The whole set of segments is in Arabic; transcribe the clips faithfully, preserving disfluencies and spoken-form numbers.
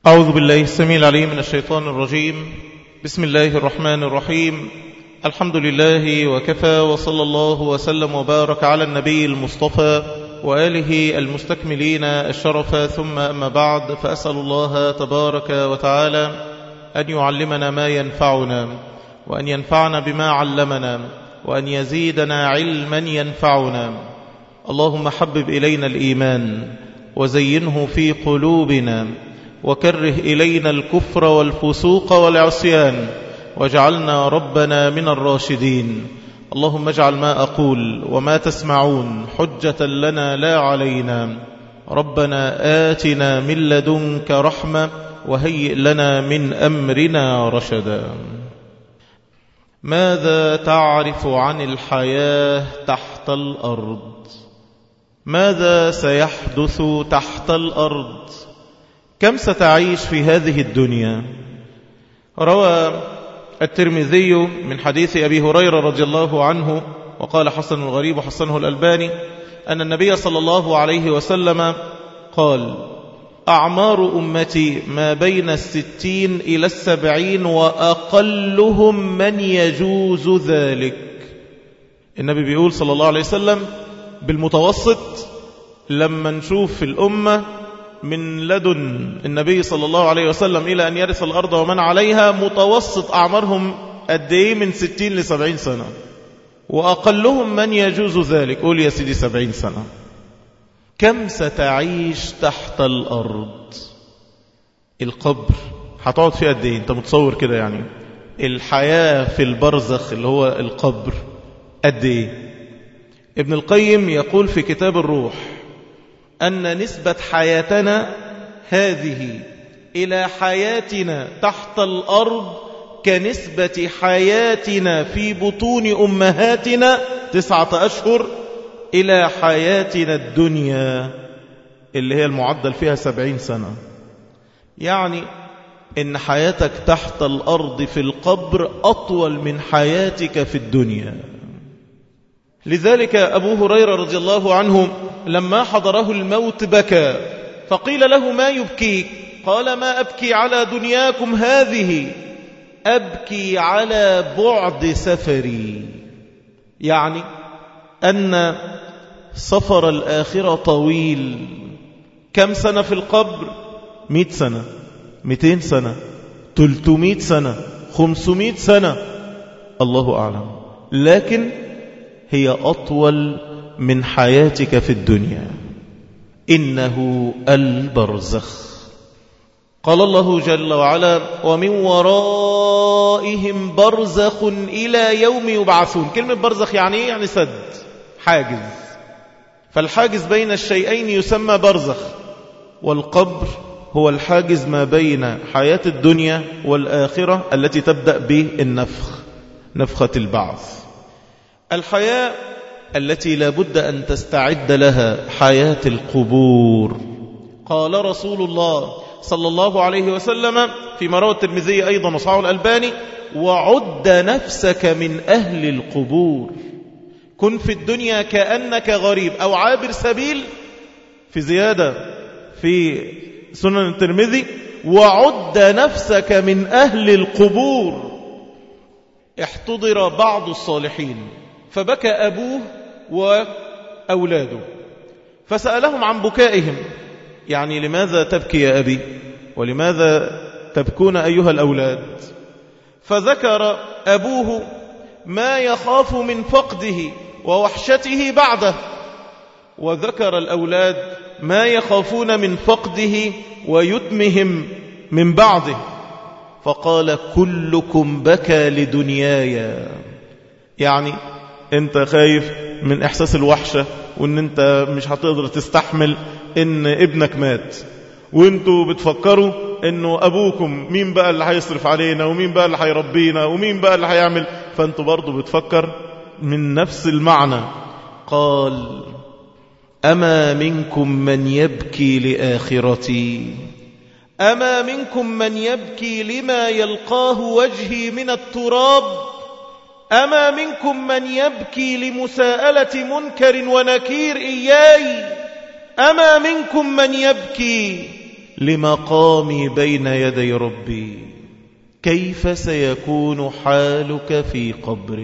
أعوذ بالله السميع العليم من الشيطان الرجيم. بسم الله الرحمن الرحيم. الحمد لله وكفى، وصلى الله وسلم وبارك على النبي المصطفى وآله المستكملين الشرف، ثم أما بعد، فأسأل الله تبارك وتعالى أن يعلمنا ما ينفعنا، وأن ينفعنا بما علمنا، وأن يزيدنا علما ينفعنا. اللهم حبب إلينا الإيمان وزينه في قلوبنا، وكره إلينا الكفر والفسوق والعصيان، واجعلنا ربنا من الراشدين. اللهم اجعل ما أقول وما تسمعون حجة لنا لا علينا. ربنا آتنا من لدنك رحمة وهيئ لنا من أمرنا رشدا. ماذا تعرف عن الحياة تحت الأرض؟ ماذا سيحدث تحت الأرض؟ كم ستعيش في هذه الدنيا؟ روى الترمذي من حديث أبي هريرة رضي الله عنه، وقال حسن الغريب وحسنه الألباني، أن النبي صلى الله عليه وسلم قال: أعمار أمتي ما بين الستين إلى السبعين، وأقلهم من يجوز ذلك. النبي بيقول صلى الله عليه وسلم بالمتوسط، لما نشوف في الأمة من لدن النبي صلى الله عليه وسلم إلى أن يرث الأرض ومن عليها، متوسط أعمارهم قد إيه؟ من ستين لسبعين سنة. وأقلهم من يجوز ذلك، قول يا سيدي سبعين سنة. كم ستعيش تحت الأرض؟ القبر هتقعد فيه قد إيه؟ أنت متصور كده يعني الحياة في البرزخ اللي هو القبر قد إيه؟ ابن القيم يقول في كتاب الروح أن نسبة حياتنا هذه إلى حياتنا تحت الأرض كنسبة حياتنا في بطون أمهاتنا تسعة أشهر إلى حياتنا الدنيا اللي هي المعدل فيها سبعين سنة. يعني إن حياتك تحت الأرض في القبر أطول من حياتك في الدنيا. لذلك أبو هريرة رضي الله عنه لما حضره الموت بكى، فقيل له: ما يبكيك؟ قال: ما أبكي على دنياكم هذه، أبكي على بعد سفري. يعني أن سفر الآخرة طويل. كم سنة في القبر؟ مئة سنة، مئتين سنة، تلتمائة سنة، خمسمائة سنة، الله أعلم، لكن هي أطول من حياتك في الدنيا. إنه البرزخ. قال الله جل وعلا: ومن ورائهم برزخ إلى يوم يبعثون. كلمة برزخ يعني إيه؟ يعني سد، حاجز. فالحاجز بين الشيئين يسمى برزخ، والقبر هو الحاجز ما بين حياة الدنيا والآخرة التي تبدأ بالنفخ، نفخة البعث. الحياة التي لا بد أن تستعد لها حياة القبور. قال رسول الله صلى الله عليه وسلم فيما روى الترمذي أيضا وصححه الألباني: وعد نفسك من أهل القبور. كن في الدنيا كأنك غريب أو عابر سبيل. في زيادة في سنن الترمذي: وعد نفسك من أهل القبور. احتضر بعض الصالحين فبكى أبوه وأولاده، فسألهم عن بكائهم، يعني لماذا تبكي يا أبي؟ ولماذا تبكون أيها الأولاد؟ فذكر أبوه ما يخاف من فقده ووحشته بعده، وذكر الأولاد ما يخافون من فقده ويتمهم من بعده. فقال: كلكم بكى لدنياي. يعني انت خايف من احساس الوحشة، وان انت مش هتقدر تستحمل ان ابنك مات، وانتوا بتفكروا انه ابوكم مين بقى اللي هيصرف علينا، ومين بقى اللي هيربينا، ومين بقى اللي هيعمل، فانتوا برضو بتفكر من نفس المعنى. قال: أما منكم من يبكي لآخرتي، أما منكم من يبكي لما يلقاه وجهي من التراب، أما منكم من يبكي لمساءلة منكر ونكير إياي، أما منكم من يبكي لمقامي بين يدي ربي. كيف سيكون حالك في قبرك؟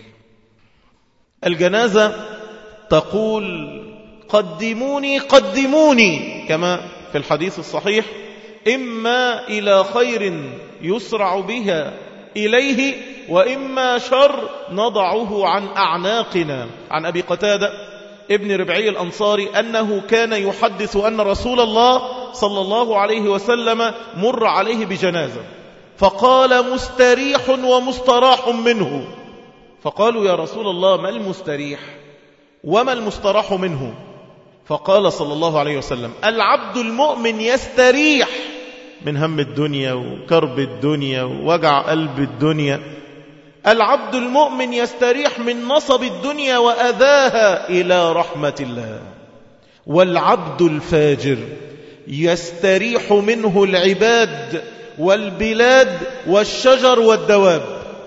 الجنازة تقول قدموني قدموني كما في الحديث الصحيح، إما إلى خير يسرع بها إليه، وإما شر نضعه عن أعناقنا. عن أبي قتادة ابن ربعي الأنصاري أنه كان يحدث أن رسول الله صلى الله عليه وسلم مر عليه بجنازة فقال مستريح ومستراح منه. فقالوا يا رسول الله ما المستريح وما المستراح منه؟ فقال صلى الله عليه وسلم العبد المؤمن يستريح من هم الدنيا وكرب الدنيا ووجع قلب الدنيا. العبد المؤمن يستريح من نصب الدنيا وأذاها إلى رحمة الله. والعبد الفاجر يستريح منه العباد والبلاد والشجر والدواب.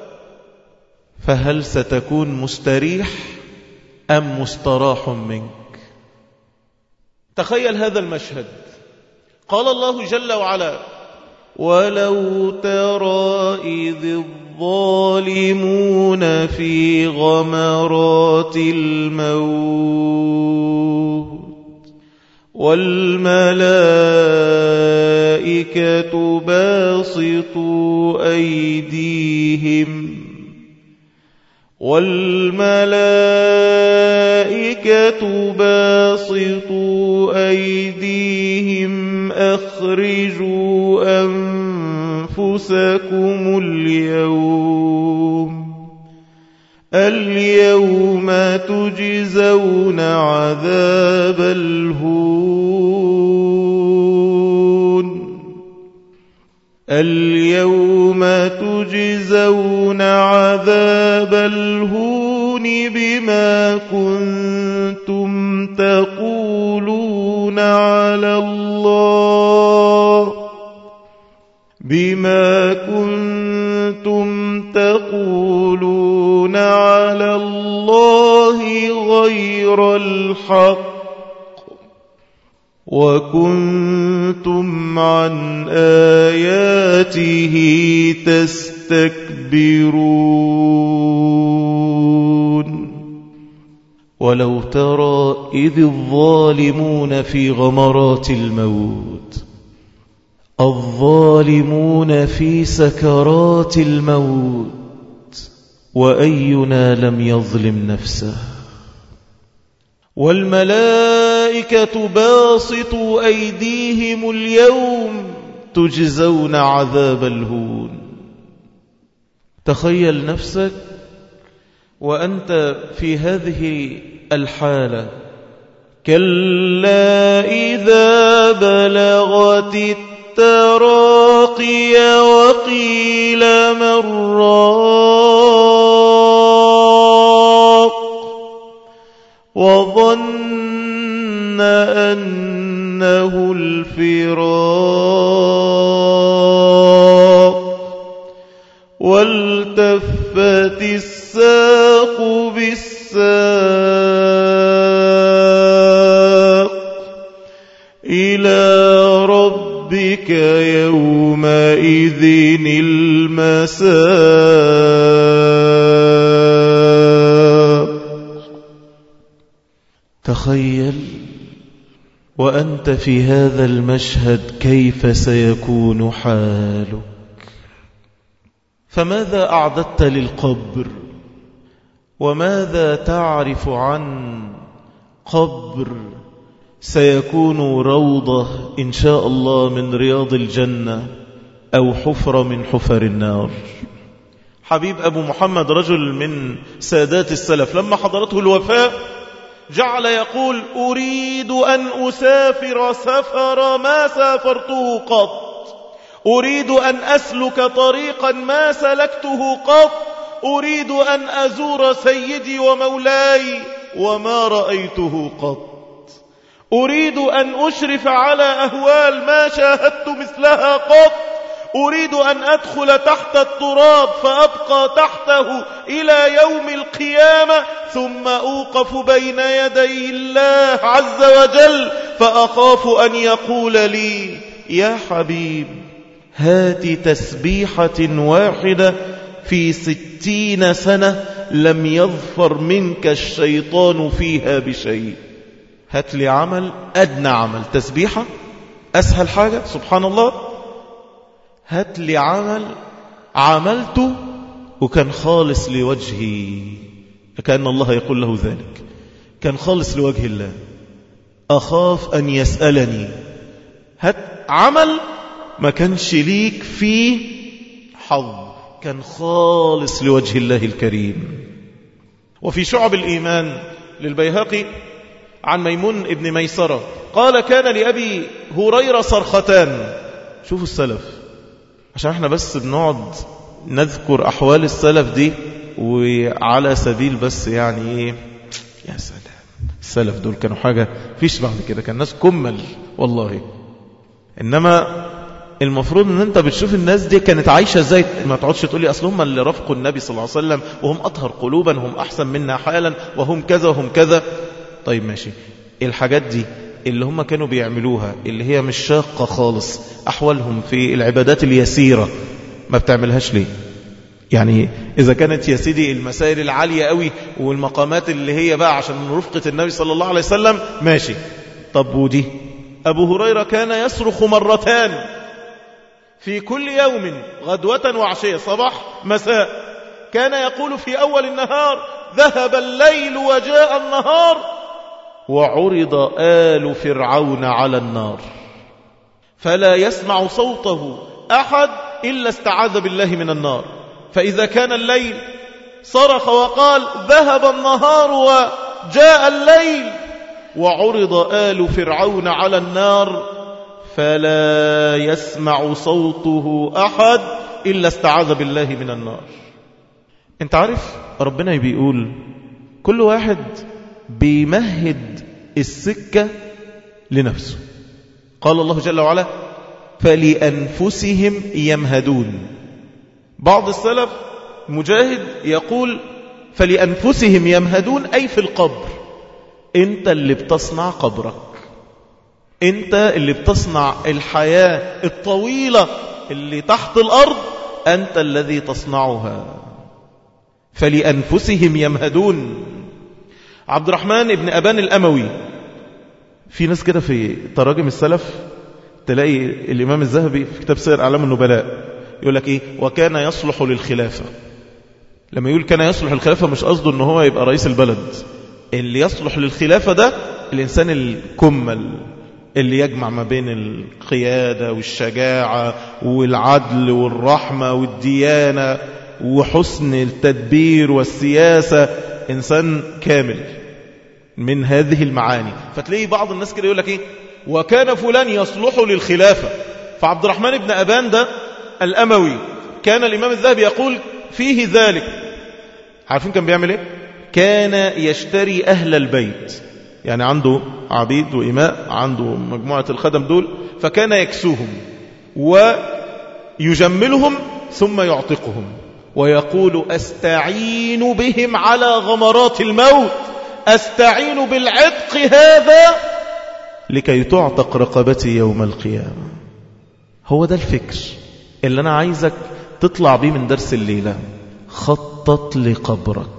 فهل ستكون مستريح أم مستراح منك؟ تخيل هذا المشهد. قال الله جل وعلا ولو ترى إذ الظالمون في غمرات الموت والملائكة باسطوا أيديهم والملائكة باسطوا أيديهم أخرجوا أنفسكم اليوم اليوم تجزون عذاب الهون اليوم تجزون عذاب الهون بما كنتم تقولون على الله بما كنتم تقولون على الله غير الحق وكنتم عن آياته تستكبرون. ولو ترى إذ الظالمون في غمرات الموت، الظالمون في سكرات الموت، وأينا لم يظلم نفسه. والملائكة باسطوا أيديهم اليوم تجزون عذاب الهون. تخيل نفسك وأنت في هذه الحالة. كلا إذا بلغت التراقي وقيل من راق وظن أنه الفراق والتفت الساق بالساق إلى ربك يومئذ المساق. تخيل وأنت في هذا المشهد كيف سيكون حالك. فماذا أعددت للقبر؟ وماذا تعرف عن قبر سيكون روضة إن شاء الله من رياض الجنة أو حفرة من حفر النار؟ حبيب أبو محمد رجل من سادات السلف لما حضرته الوفاة جعل يقول أريد أن أسافر سفر ما سافرته قط، أريد أن أسلك طريقا ما سلكته قط، أريد أن أزور سيدي ومولاي وما رأيته قط، أريد أن أشرف على أهوال ما شاهدت مثلها قط، أريد أن أدخل تحت التراب فأبقى تحته إلى يوم القيامة ثم أوقف بين يدي الله عز وجل فأخاف أن يقول لي يا حبيب هات تسبيحة واحدة في ستين سنة لم يظفر منك الشيطان فيها بشيء. هات لي عمل، أدنى عمل، تسبيحة أسهل حاجة سبحان الله، هات لي عمل عملته وكان خالص لوجهي، كأن الله يقول له ذلك، كان خالص لوجه الله، أخاف أن يسألني. هات عمل ما كانش ليك فيه حظ، كان خالص لوجه الله الكريم. وفي شعب الإيمان للبيهقي عن ميمون ابن ميسرة قال كان لأبي هريرة صرختان. شوفوا السلف، عشان احنا بس بنقعد نذكر أحوال السلف دي وعلى سبيل بس يعني ايه، يا سلام السلف دول كانوا حاجة فيش بعد كده، كان ناس كمل والله. إنما المفروض ان انت بتشوف الناس دي كانت عايشة ازاي، ما تقعدش تقولي اصل هم اللي رفقوا النبي صلى الله عليه وسلم وهم اطهر قلوبا، هم احسن منا حالا، وهم كذا وهم كذا. طيب ماشي، الحاجات دي اللي هم كانوا بيعملوها اللي هي مش شاقة خالص، احوالهم في العبادات اليسيرة ما بتعملهاش ليه؟ يعني إذا كانت يا سيدي المسائل العالية قوي والمقامات اللي هي بقى عشان رفقة النبي صلى الله عليه وسلم ماشي، طب ودي؟ أبو هريرة كان يصرخ مرتان في كل يوم، غدوة وعشية، صباح مساء. كان يقول في أول النهار ذهب الليل وجاء النهار وعرض آل فرعون على النار فلا يسمع صوته أحد إلا استعاذ بالله من النار. فإذا كان الليل صرخ وقال ذهب النهار وجاء الليل وعرض آل فرعون على النار فلا يسمع صوته أحد إلا استعاذ بالله من النار. انت عارف ربنا بيقول كل واحد بيمهد السكة لنفسه. قال الله جل وعلا فلأنفسهم يمهدون. بعض السلف مجاهد يقول فلأنفسهم يمهدون أي في القبر. انت اللي بتصنع قبرك، انت اللي بتصنع الحياة الطويلة اللي تحت الأرض، أنت الذي تصنعها. فلأنفسهم يمهدون. عبد الرحمن ابن أبان الأموي، في ناس كده في تراجم السلف تلاقي الإمام الذهبي في كتاب سير أعلام النبلاء يقول لك إيه وكان يصلح للخلافة. لما يقول كان يصلح للخلافة مش قصده أنه هو يبقى رئيس البلد، اللي يصلح للخلافة ده الإنسان الكمل اللي يجمع ما بين القيادة والشجاعة والعدل والرحمة والديانة وحسن التدبير والسياسة، إنسان كامل من هذه المعاني. فتلاقي بعض الناس كده يقول لك إيه وكان فلان يصلح للخلافة. فعبد الرحمن بن أبان ده الأموي كان الإمام الذهبي يقول فيه ذلك. عارفين كان بيعمل إيه؟ كان يشتري أهل البيت، يعني عنده عبيد وإماء، عنده مجموعة الخدم دول، فكان يكسوهم ويجملهم ثم يعتقهم ويقول أستعين بهم على غمرات الموت، أستعين بالعتق هذا لكي تعتق رقبتي يوم القيامة. هو ده الفكر اللي أنا عايزك تطلع بيه من درس الليلة. خطط لقبرك،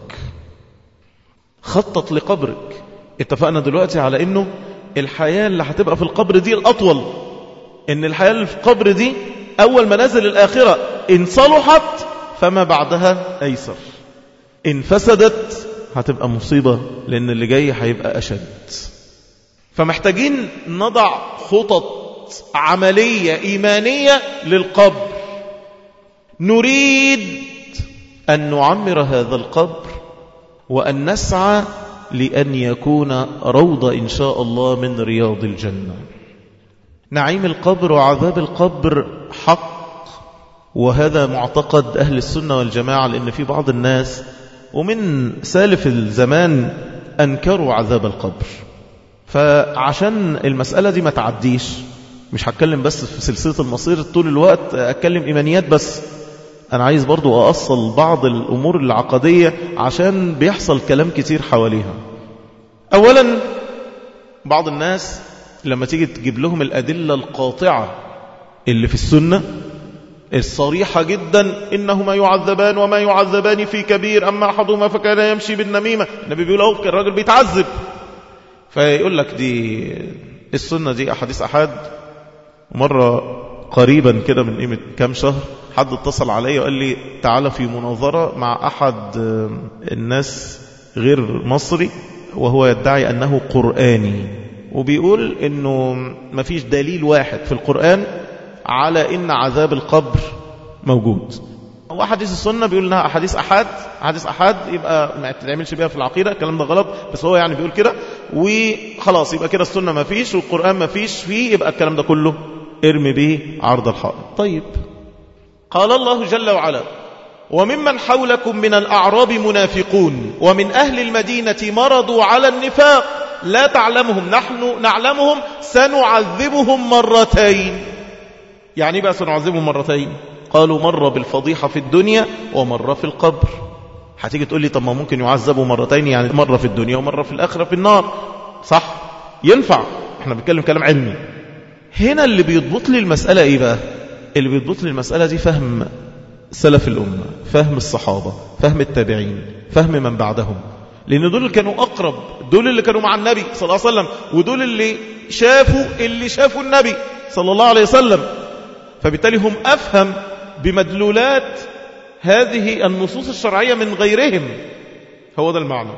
خطط لقبرك. اتفقنا دلوقتي على انه الحياة اللي هتبقى في القبر دي الأطول، ان الحياة اللي في القبر دي أول منازل الآخرة، إن صلحت فما بعدها أيسر، إن فسدت هتبقى مصيبة لأن اللي جاي هيبقى أشد. فمحتاجين نضع خطط عملية إيمانية للقبر. نريد أن نعمر هذا القبر وأن نسعى لأن يكون روضة إن شاء الله من رياض الجنة. نعيم القبر وعذاب القبر حق، وهذا معتقد أهل السنة والجماعة، لأن في بعض الناس ومن سالف الزمان أنكروا عذاب القبر. فعشان المسألة دي ما تعديش، مش هتكلم بس في سلسلة المصير طول الوقت أتكلم إيمانيات بس، أنا عايز برضو أأصل بعض الأمور العقدية عشان بيحصل كلام كتير حواليها. أولا بعض الناس لما تيجي تجيب لهم الأدلة القاطعة اللي في السنة الصريحة جدا إنهما يعذبان وما يعذبان في كبير أما أحدهما فكان يمشي بالنميمة. النبي بيقول أهو الراجل بيتعذب، فيقول لك دي السنة دي أحاديث أحد. مرة قريبا كده من قيمة كام شهر حد اتصل علي وقال لي تعالى في مناظرة مع أحد الناس غير مصري وهو يدعي أنه قرآني، وبيقول أنه مفيش دليل واحد في القرآن على أن عذاب القبر موجود. هو حديث السنة بيقول انها أحاديث أحد، أحاديث أحد يبقى ما تتعملش بيها في العقيدة، الكلام ده غلط، بس هو يعني بيقول كده وخلاص، يبقى كده السنة ما فيش والقرآن ما فيش فيه، يبقى الكلام ده كله ارمي به عرض الحائط. طيب قال الله جل وعلا وممن حولكم من الأعراب منافقون ومن أهل المدينة مرضوا على النفاق لا تعلمهم نحن نعلمهم سنعذبهم مرتين. يعني بقى سنعذبهم مرتين؟ قالوا مرة بالفضيحة في الدنيا ومرة في القبر. هتيجي تقول لي طب ما ممكن يعذبوا مرتين، يعني مرة في الدنيا ومرة في الآخرة في النار، صح؟ ينفع، احنا بنتكلم كلام علمي. هنا اللي بيضبط لي المسألة ايه بقى؟ اللي بيضبط لي المسألة دي فهم سلف الأمة، فهم الصحابة، فهم التابعين، فهم من بعدهم، لأن دول اللي كانوا أقرب، دول اللي كانوا مع النبي صلى الله عليه وسلم، ودول اللي شافوا اللي شافوا النبي صلى الله عليه وسلم، فبالتالي هم أفهم بمدلولات هذه النصوص الشرعية من غيرهم. هو ده المعنى.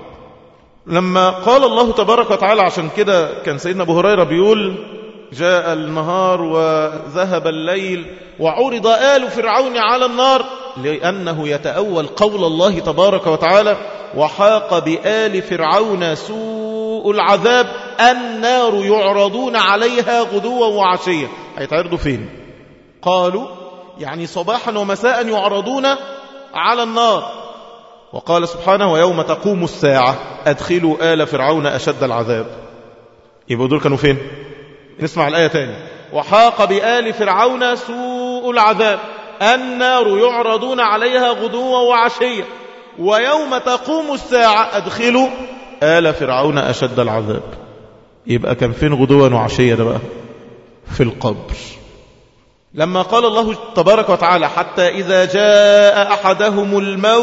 لما قال الله تبارك وتعالى، عشان كده كان سيدنا أبو هريرة بيقول جاء النهار وذهب الليل وعرض آل فرعون على النار، لأنه يتأول قول الله تبارك وتعالى وحاق بآل فرعون سوء العذاب النار يعرضون عليها غدوا وعشيا. هيتعرضوا فين؟ قالوا يعني صباحا ومساء يعرضون على النار. وقال سبحانه ويوم تقوم الساعة أدخلوا آل فرعون أشد العذاب. يبقوا دول كانوا فين؟ نسمع الآية تاني. وحاق بآل فرعون سوء العذاب النار يعرضون عليها غدوا وعشيا ويوم تقوم الساعة أدخلوا آل فرعون أشد العذاب. يبقى كان فين غدوا وعشيا ده بقى؟ في القبر. لما قال الله تبارك وتعالى حتى إذا جاء أحدهم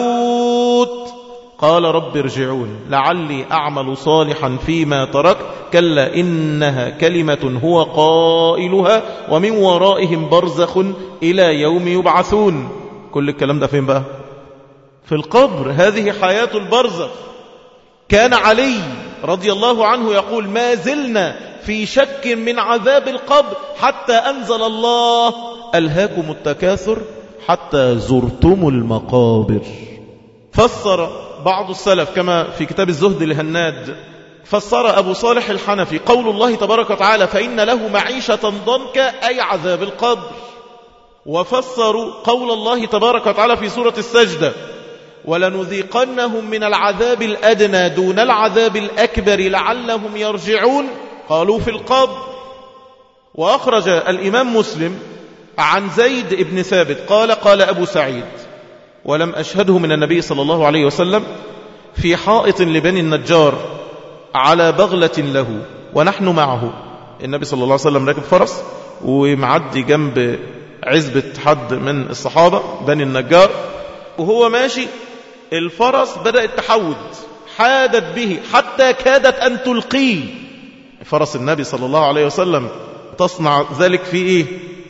الموت قال رب ارجعون لعلي أعمل صالحا فيما ترك كلا إنها كلمة هو قائلها ومن ورائهم برزخ إلى يوم يبعثون. كل الكلام ده فين بقى؟ في القبر. هذه حياة البرزخ. كان علي رضي الله عنه يقول ما زلنا في شك من عذاب القبر حتى أنزل الله ألهاكم التكاثر حتى زرتم المقابر. فسر بعض السلف كما في كتاب الزهد لهناد، فسر أبو صالح الحنفي قول الله تبارك وتعالى فإن له معيشة ضنكا أي عذاب القبر. وفسروا قول الله تبارك وتعالى في سورة السجدة ولنذيقنهم من العذاب الأدنى دون العذاب الأكبر لعلهم يرجعون قالوا في القبر. وأخرج الإمام مسلم عن زيد بن ثابت قال قال أبو سعيد ولم أشهده من النبي صلى الله عليه وسلم في حائط لبني النجار على بغلة له ونحن معه. النبي صلى الله عليه وسلم راكب فرس ومعدي جنب عزبة حد من الصحابة بني النجار، وهو ماشي الفرس بدأت تحود حادت به حتى كادت أن تلقيه. فرس النبي صلى الله عليه وسلم تصنع ذلك في إيه؟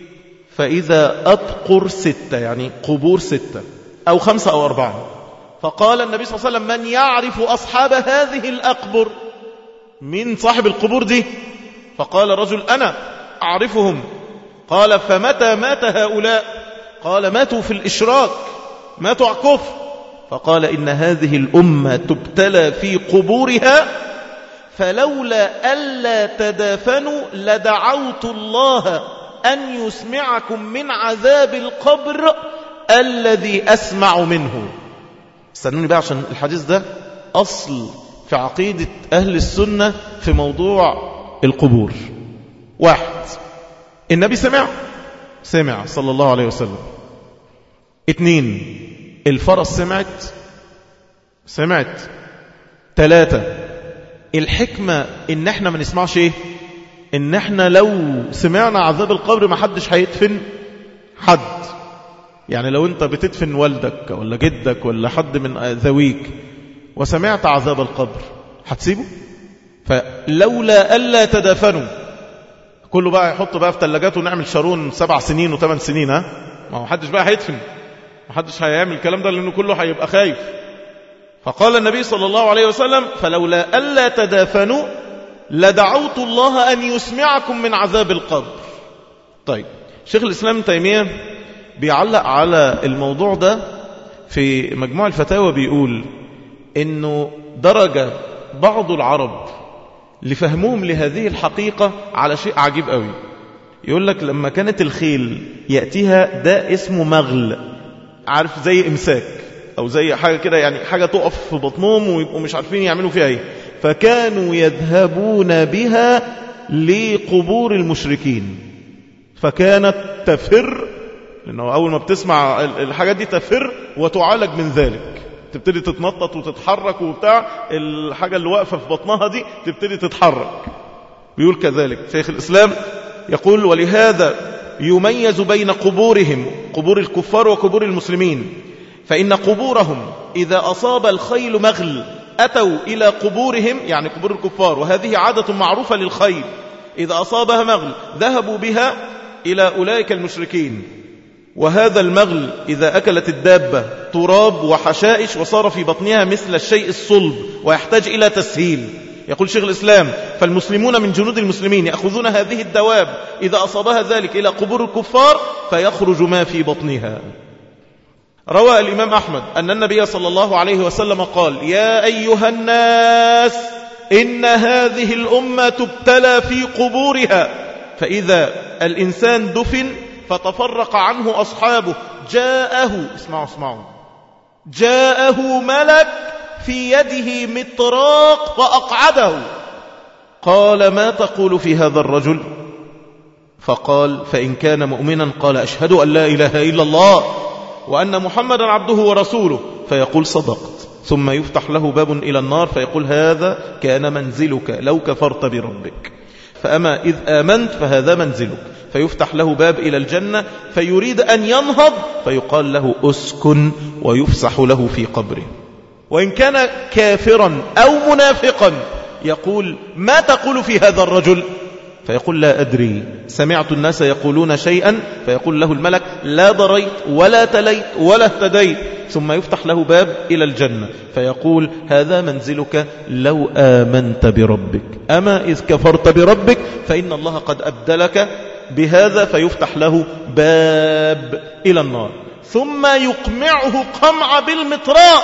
فإذا أبقر ستة، يعني قبور ستة أو خمسة أو أربعة. فقال النبي صلى الله عليه وسلم من يعرف أصحاب هذه الأقبر؟ من صاحب القبور دي؟ فقال رجل أنا أعرفهم. قال فمتى مات هؤلاء؟ قال ماتوا في الإشراك، ماتوا على الكفر. فقال إن هذه الأمة تبتلى في قبورها فلولا ألا تدافنوا لدعوت الله أن يسمعكم من عذاب القبر الذي أسمع منه. استنوني بقى عشان الحديث ده أصل في عقيدة أهل السنة في موضوع القبور. واحد، النبي سمع سمع صلى الله عليه وسلم. اتنين، الفرس سمعت سمعت. ثلاثة، الحكمة ان احنا ما نسمعش ايه ان احنا لو سمعنا عذاب القبر ما حدش هيدفن حد. يعني لو انت بتدفن والدك ولا جدك ولا حد من ذويك وسمعت عذاب القبر هتسيبه؟ فلولا ألا تدفنوا، كله بقى يحط بقى في ثلاجاته ونعمل شارون سبع سنين وثمان سنين، ها ما هو حدش بقى هيدفن، ما حدش هيعمل الكلام ده لأنه كله هيبقى خايف. فقال النبي صلى الله عليه وسلم فلولا ألا تدافنوا لدعوت الله أن يسمعكم من عذاب القبر. طيب شيخ الإسلام ابن تيمية بيعلق على الموضوع ده في مجموع الفتاوى، بيقول إنه درجة بعض العرب لفهمهم لهذه الحقيقة على شيء عجيب قوي. يقول لك لما كانت الخيل يأتيها ده اسمه مغل، عارف زي إمساك أو زي حاجة كده، يعني حاجة تقف في بطنهم ويبقوا مش عارفين يعملوا فيها ايه، فكانوا يذهبون بها لقبور المشركين، فكانت تفر، لأنه أول ما بتسمع الحاجات دي تفر وتعالج من ذلك، تبتدي تتنطط وتتحرك وبتاع، الحاجة اللي واقفة في بطنها دي تبتدي تتحرك. بيقول كذلك شيخ الإسلام، يقول ولهذا يميز بين قبورهم، قبور الكفار وقبور المسلمين، فإن قبورهم إذا أصاب الخيل مغل أتوا إلى قبورهم، يعني قبور الكفار، وهذه عادة معروفة للخيل، إذا أصابها مغل ذهبوا بها إلى أولئك المشركين. وهذا المغل إذا أكلت الدابة تراب وحشائش وصار في بطنها مثل الشيء الصلب ويحتاج إلى تسهيل. يقول شيخ الإسلام فالمسلمون من جنود المسلمين يأخذون هذه الدواب إذا أصابها ذلك إلى قبور الكفار فيخرج ما في بطنها. روى الإمام أحمد أن النبي صلى الله عليه وسلم قال يا أيها الناس إن هذه الأمة تبتلى في قبورها، فإذا الإنسان دفن فتفرق عنه أصحابه جاءه، اسمعوا اسمعوا، جاءه ملك في يده مطراق فأقعده، قال ما تقول في هذا الرجل؟ فقال فإن كان مؤمنا قال أشهد أن لا إله إلا الله وأن محمدا عبده ورسوله، فيقول صدقت، ثم يفتح له باب إلى النار فيقول هذا كان منزلك لو كفرت بربك، فأما إذ آمنت فهذا منزلك، فيفتح له باب إلى الجنة فيريد أن ينهض فيقال له أسكن ويفسح له في قبره. وإن كان كافرا أو منافقا يقول ما تقول في هذا الرجل؟ فيقول لا أدري، سمعت الناس يقولون شيئا، فيقول له الملك لا ضريت ولا تليت ولا اهتديت، ثم يفتح له باب إلى الجنة فيقول هذا منزلك لو آمنت بربك، أما إذ كفرت بربك فإن الله قد أبدلك بهذا، فيفتح له باب إلى النار، ثم يقمعه قمع بالمطراق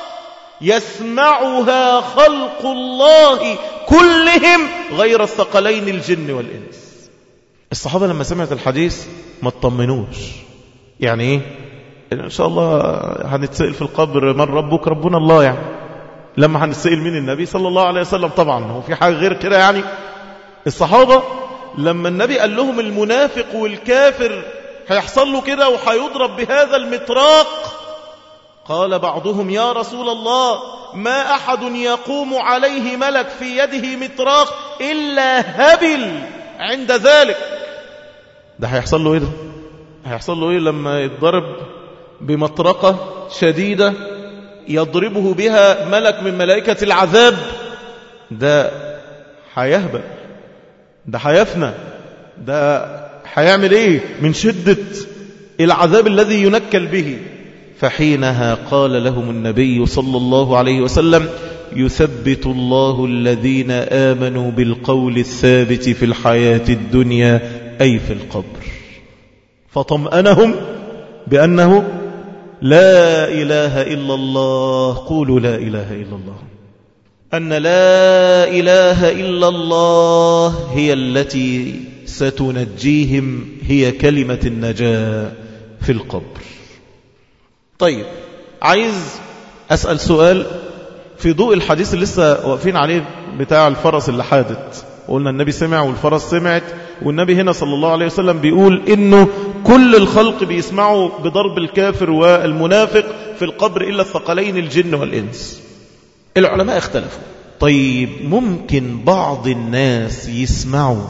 يسمعها خلق الله كلهم غير الثقلين الجن والإنس. الصحابة لما سمعت الحديث ما اطمنوش، يعني ايه إن شاء الله هنتسأل في القبر من ربك؟ ربنا الله. يعني لما هنتسأل من النبي صلى الله عليه وسلم طبعا هو في حاجة غير كده؟ يعني الصحابة لما النبي قال لهم المنافق والكافر هيحصل له كده وهيضرب بهذا المطراق، قال بعضهم يا رسول الله ما أحد يقوم عليه ملك في يده مطراق إلا هبل عند ذلك. ده هيحصل له إيه؟ ده هيحصل له إيه لما يتضرب بمطرقة شديدة يضربه بها ملك من ملائكة العذاب؟ ده هيهبل، ده هيفنى، ده هيعمل إيه من شدة العذاب الذي ينكل به. فحينها قال لهم النبي صلى الله عليه وسلم يثبت الله الذين آمنوا بالقول الثابت في الحياة الدنيا أي في القبر، فطمأنهم بأنه لا إله إلا الله، قولوا لا إله إلا الله، أن لا إله إلا الله هي التي ستنجيهم، هي كلمة النجاة في القبر. طيب عايز أسأل سؤال في ضوء الحديث اللي لسه واقفين عليه بتاع الفرس اللي حادت، وقلنا النبي سمع والفرس سمعت، والنبي هنا صلى الله عليه وسلم بيقول إنه كل الخلق بيسمعوا بضرب الكافر والمنافق في القبر إلا الثقلين الجن والإنس. العلماء اختلفوا، طيب ممكن بعض الناس يسمعوا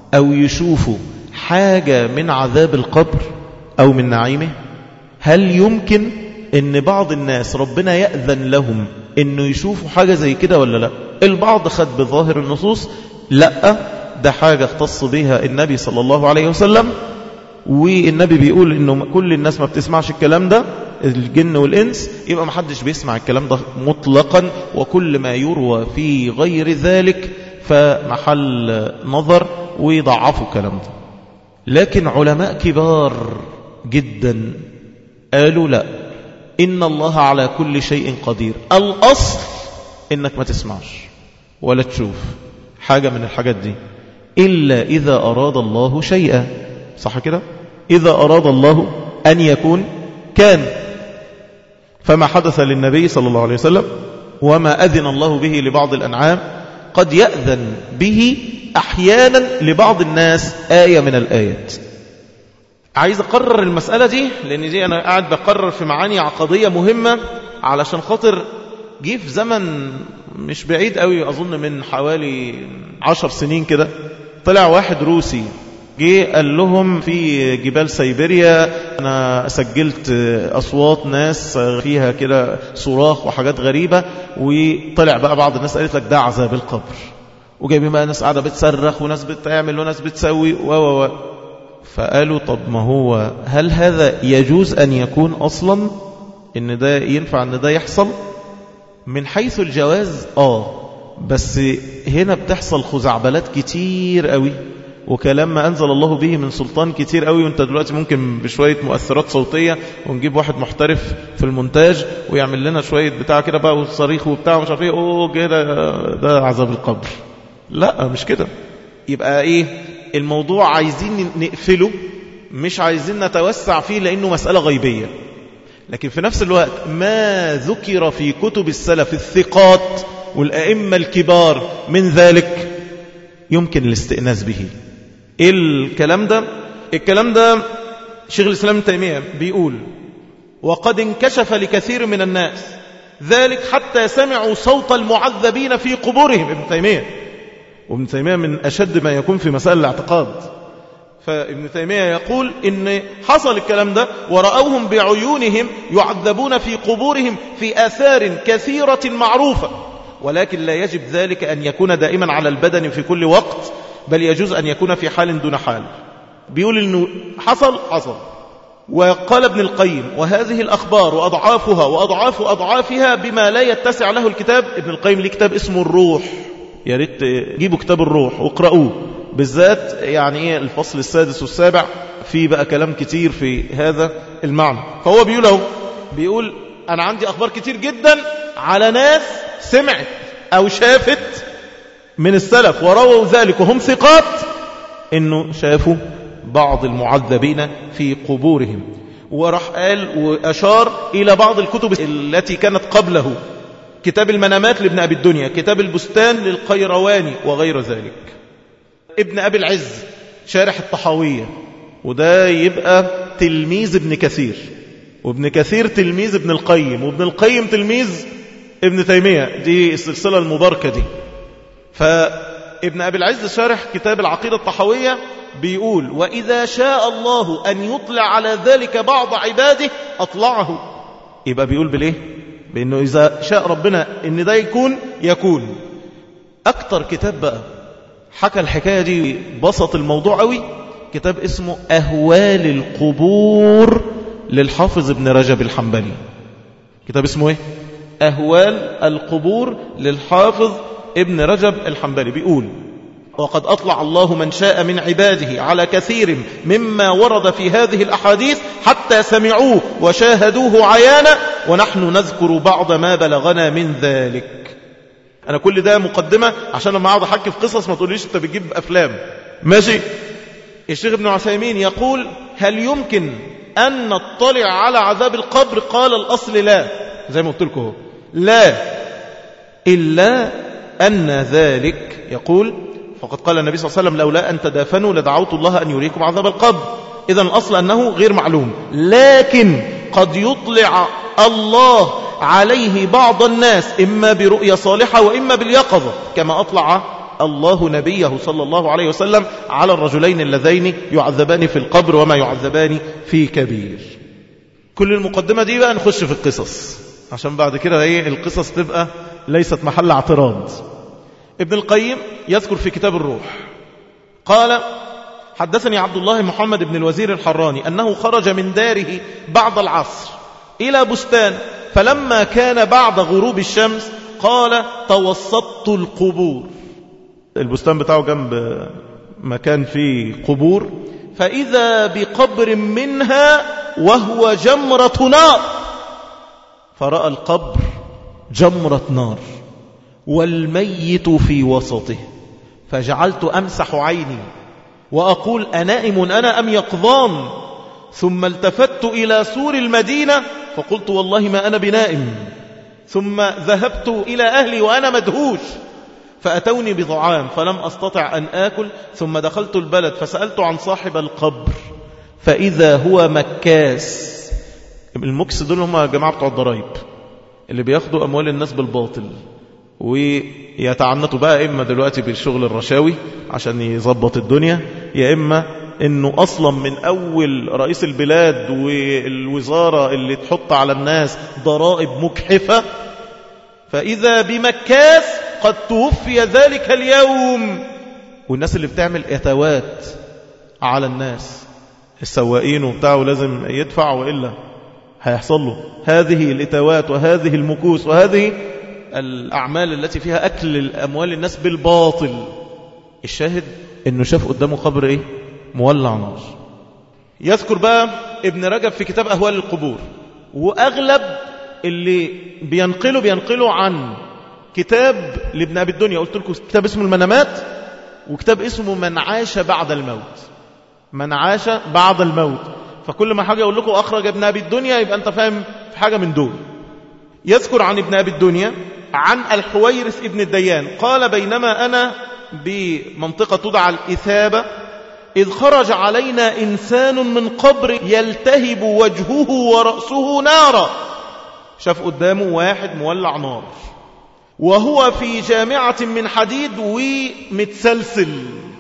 أو يشوفوا حاجة من عذاب القبر أو من نعيمه؟ هل يمكن ان بعض الناس ربنا يأذن لهم انه يشوفوا حاجة زي كده ولا لا؟ البعض خد بظاهر النصوص لا، ده حاجة اختص بها النبي صلى الله عليه وسلم، والنبي بيقول انه كل الناس ما بتسمعش الكلام ده، الجن والإنس، يبقى ما حدش بيسمع الكلام ده مطلقا، وكل ما يروى في غير ذلك فمحل نظر ويضعفوا الكلام ده. لكن علماء كبار جدا قالوا لا، إن الله على كل شيء قدير، الأصل إنك ما تسمعش ولا تشوف حاجة من الحاجات دي إلا إذا أراد الله شيئا، صح كده؟ إذا أراد الله أن يكون كان، فما حدث للنبي صلى الله عليه وسلم وما أذن الله به لبعض الأنعام قد يأذن به أحيانا لبعض الناس آية من الآيات. عايز أقرر المسألة دي لأن دي أنا قاعد بقرر في معاني عقدية مهمة، علشان خاطر جه في زمن مش بعيد قوي، أظن من حوالي عشر سنين كده، طلع واحد روسي جه قال لهم في جبال سيبيريا أنا سجلت أصوات ناس فيها كده صراخ وحاجات غريبة، وطلع بقى بعض الناس قالت لك ده عذاب القبر، وجايبين بقى ناس قاعدة بتصرخ وناس بتعمل وناس بتسوي و و و فقالوا طب ما هو هل هذا يجوز أن يكون أصلا، إن ده ينفع أن ده يحصل من حيث الجواز؟ آه بس هنا بتحصل خزعبلات كتير قوي وكلام ما أنزل الله به من سلطان كتير قوي، وانت دلوقتي ممكن بشوية مؤثرات صوتية ونجيب واحد محترف في المونتاج ويعمل لنا شوية بتاع كده بقى والصريخ وبتاع مش عارف ايه، اوه كده ده عذاب القبر. لا مش كده. يبقى ايه الموضوع؟ عايزين نقفله، مش عايزين نتوسع فيه لأنه مسألة غيبية، لكن في نفس الوقت ما ذكر في كتب السلف الثقات والأئمة الكبار من ذلك يمكن الاستئناس به. إيه الكلام ده؟ الكلام ده شيخ الإسلام ابن تيمية بيقول وقد انكشف لكثير من الناس ذلك حتى سمعوا صوت المعذبين في قبورهم. ابن تيمية وابن تيمية من أشد ما يكون في مسائل الاعتقاد، فابن تيمية يقول إن حصل الكلام ده ورأوهم بعيونهم يعذبون في قبورهم في آثار كثيرة معروفة، ولكن لا يجب ذلك أن يكون دائما على البدن في كل وقت، بل يجوز أن يكون في حال دون حال. بيقول إنه حصل حصل. وقال ابن القيم وهذه الأخبار وأضعافها وأضعاف أضعافها بما لا يتسع له الكتاب. ابن القيم ليه كتاب اسمه الروح، يا ريت جيبوا كتاب الروح واقرأوه بالذات، يعني ايه الفصل السادس والسابع في بقى كلام كتير في هذا المعنى. فهو بيقول بيقول أنا عندي أخبار كتير جدا على ناس سمعت أو شافت من السلف ورووا ذلك وهم ثقات إنه شافوا بعض المعذبين في قبورهم، وراح قال وأشار إلى بعض الكتب التي كانت قبله، كتاب المنامات لابن أبي الدنيا، كتاب البستان للقيرواني وغير ذلك. ابن أبي العز شارح الطحاوية، وده يبقى تلميذ ابن كثير، وابن كثير تلميذ ابن القيم، وابن القيم تلميذ ابن تيمية، دي السلسلة المباركة دي. فابن أبي العز شارح كتاب العقيدة الطحاوية بيقول وإذا شاء الله أن يطلع على ذلك بعض عباده أطلعه. يبقى بيقول بالإيه؟ بأنه إذا شاء ربنا أن ده يكون يكون. أكتر كتاب بقى حكى الحكاية دي بسط الموضوع قوي، كتاب اسمه أهوال القبور للحافظ ابن رجب الحنبلي. كتاب اسمه ايه؟ أهوال القبور للحافظ ابن رجب الحنبلي. بيقول وقد أطلع الله من شاء من عباده على كثير مما ورد في هذه الأحاديث حتى سمعوه وشاهدوه عيانا، ونحن نذكر بعض ما بلغنا من ذلك. أنا كل ده مقدمة عشان لما أقعد أحكي في قصص ما تقوليش أنت بتجيب أفلام، ماشي؟ الشيخ ابن عثيمين يقول هل يمكن أن نطلع على عذاب القبر؟ قال الأصل لا، زي ما قلت لكم لا، إلا أن ذلك يقول فقد قال النبي صلى الله عليه وسلم لولا أن تدافنوا لدعوت الله أن يريكم عذاب القبر. إذن الأصل أنه غير معلوم، لكن قد يطلع الله عليه بعض الناس إما برؤية صالحة وإما باليقظة، كما أطلع الله نبيه صلى الله عليه وسلم على الرجلين اللذين يعذبان في القبر وما يعذبان في كبير. كل المقدمة دي بقى نخش في القصص عشان بعد كده ايه القصص تبقى ليست محل اعتراض. ابن القيم يذكر في كتاب الروح قال: حدثني عبد الله محمد بن الوزير الحراني أنه خرج من داره بعد العصر إلى بستان، فلما كان بعد غروب الشمس قال: توسطت القبور. البستان بتاعه جنب مكان فيه قبور، فإذا بقبر منها وهو جمرة نار، فرأى القبر جمرة نار والميت في وسطه، فجعلت أمسح عيني وأقول: أنائم أنا أم يقظان؟ ثم التفت إلى سور المدينة فقلت: والله ما أنا بنائم. ثم ذهبت إلى أهلي وأنا مدهوش، فأتوني بطعام فلم أستطع أن آكل، ثم دخلت البلد فسألت عن صاحب القبر فإذا هو مكاس. المكس دول هم جماعة بتوع الضرائب اللي بياخدوا أموال الناس بالباطل ويتعنتوا بقى، إما دلوقتي بالشغل الرشاوي عشان يظبط الدنيا، يا إما إنه أصلا من أول رئيس البلاد والوزارة اللي تحط على الناس ضرائب مكحفة. فإذا بمكاس قد توفي ذلك اليوم. والناس اللي بتعمل إتوات على الناس، السواقين وبتاعه لازم يدفع وإلا هيحصل له هذه الإتوات وهذه المكوس وهذه الأعمال التي فيها أكل الأموال الناس بالباطل. الشاهد إنه شاف قدامه قبر إيه؟ مولع نار. يذكر بقى ابن رجب في كتاب أهوال القبور، وأغلب اللي بينقلوا بينقلوا عن كتاب لابن أبي الدنيا. قلت لكم كتاب اسمه المنامات وكتاب اسمه من عاش بعد الموت. من عاش بعد الموت، فكل ما حاجة يقول لكم أخرج ابن أبي الدنيا يبقى أنت فاهم في حاجة من دول. يذكر عن ابن أبي الدنيا عن الحويرث ابن الديان قال: بينما أنا بمنطقة تدعى الإثابة إذ خرج علينا إنسان من قبر يلتهب وجهه ورأسه نارا. شاف قدامه واحد مولع نار وهو في جامعة من حديد ومتسلسل،